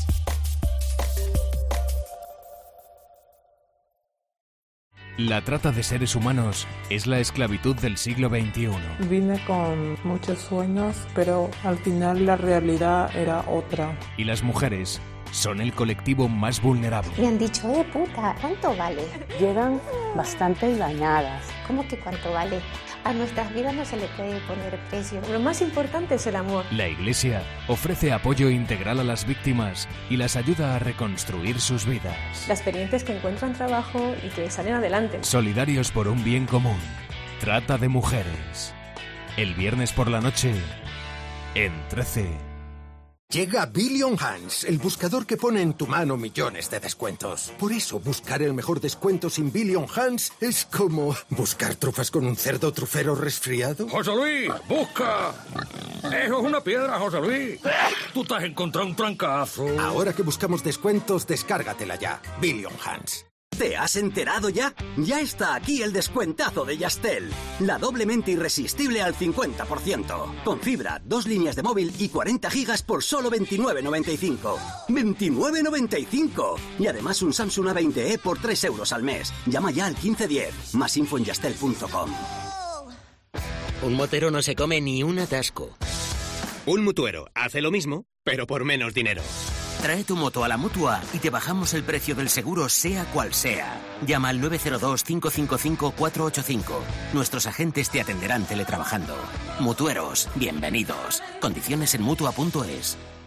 Speaker 20: La trata de seres humanos es la esclavitud del siglo veintiuno.
Speaker 21: Vine con muchos sueños, pero al final la realidad era otra.
Speaker 20: Y las mujeres son el colectivo más vulnerable.
Speaker 22: Me han dicho, eh, puta, ¿cuánto vale?
Speaker 23: Llegan bastante dañadas.
Speaker 22: ¿Cómo que cuánto vale? A nuestras vidas no se le puede poner precio.
Speaker 23: Lo más importante es el amor.
Speaker 20: La Iglesia ofrece apoyo integral a las víctimas y las ayuda a reconstruir sus vidas.
Speaker 23: La experiencia es que encuentran trabajo y que salen adelante.
Speaker 20: Solidarios por un bien común. Trata de mujeres. El viernes por la noche, en trece.
Speaker 1: Llega Billion Hands, el buscador que pone en tu mano millones de descuentos. Por eso, buscar el mejor descuento sin Billion Hands es como buscar trufas con un cerdo trufero resfriado.
Speaker 5: ¡José Luis, busca! ¡Eso es una piedra, José Luis! ¡Tú te has encontrado un trancazo!
Speaker 1: Ahora que buscamos descuentos, descárgatela ya. Billion Hands.
Speaker 6: ¿Te has enterado ya? Ya está aquí el descuentazo de Yastel. La doblemente irresistible al cincuenta por ciento. Con fibra, dos líneas de móvil y cuarenta gigas por solo veintinueve noventa y cinco. ¡veintinueve noventa y cinco! Y además un Samsung A veinte e por tres euros al mes. Llama ya al quince diez. Más info en yastel punto com.
Speaker 7: Un motero no se come ni un atasco. Un mutuero hace lo mismo, pero por menos dinero. Trae tu moto a la Mutua y te bajamos el precio del seguro sea cual sea. Llama al nueve cero dos, cinco cinco cinco, cuatro ocho cinco. Nuestros agentes te atenderán teletrabajando. Mutueros, bienvenidos. Condiciones en mutua punto es.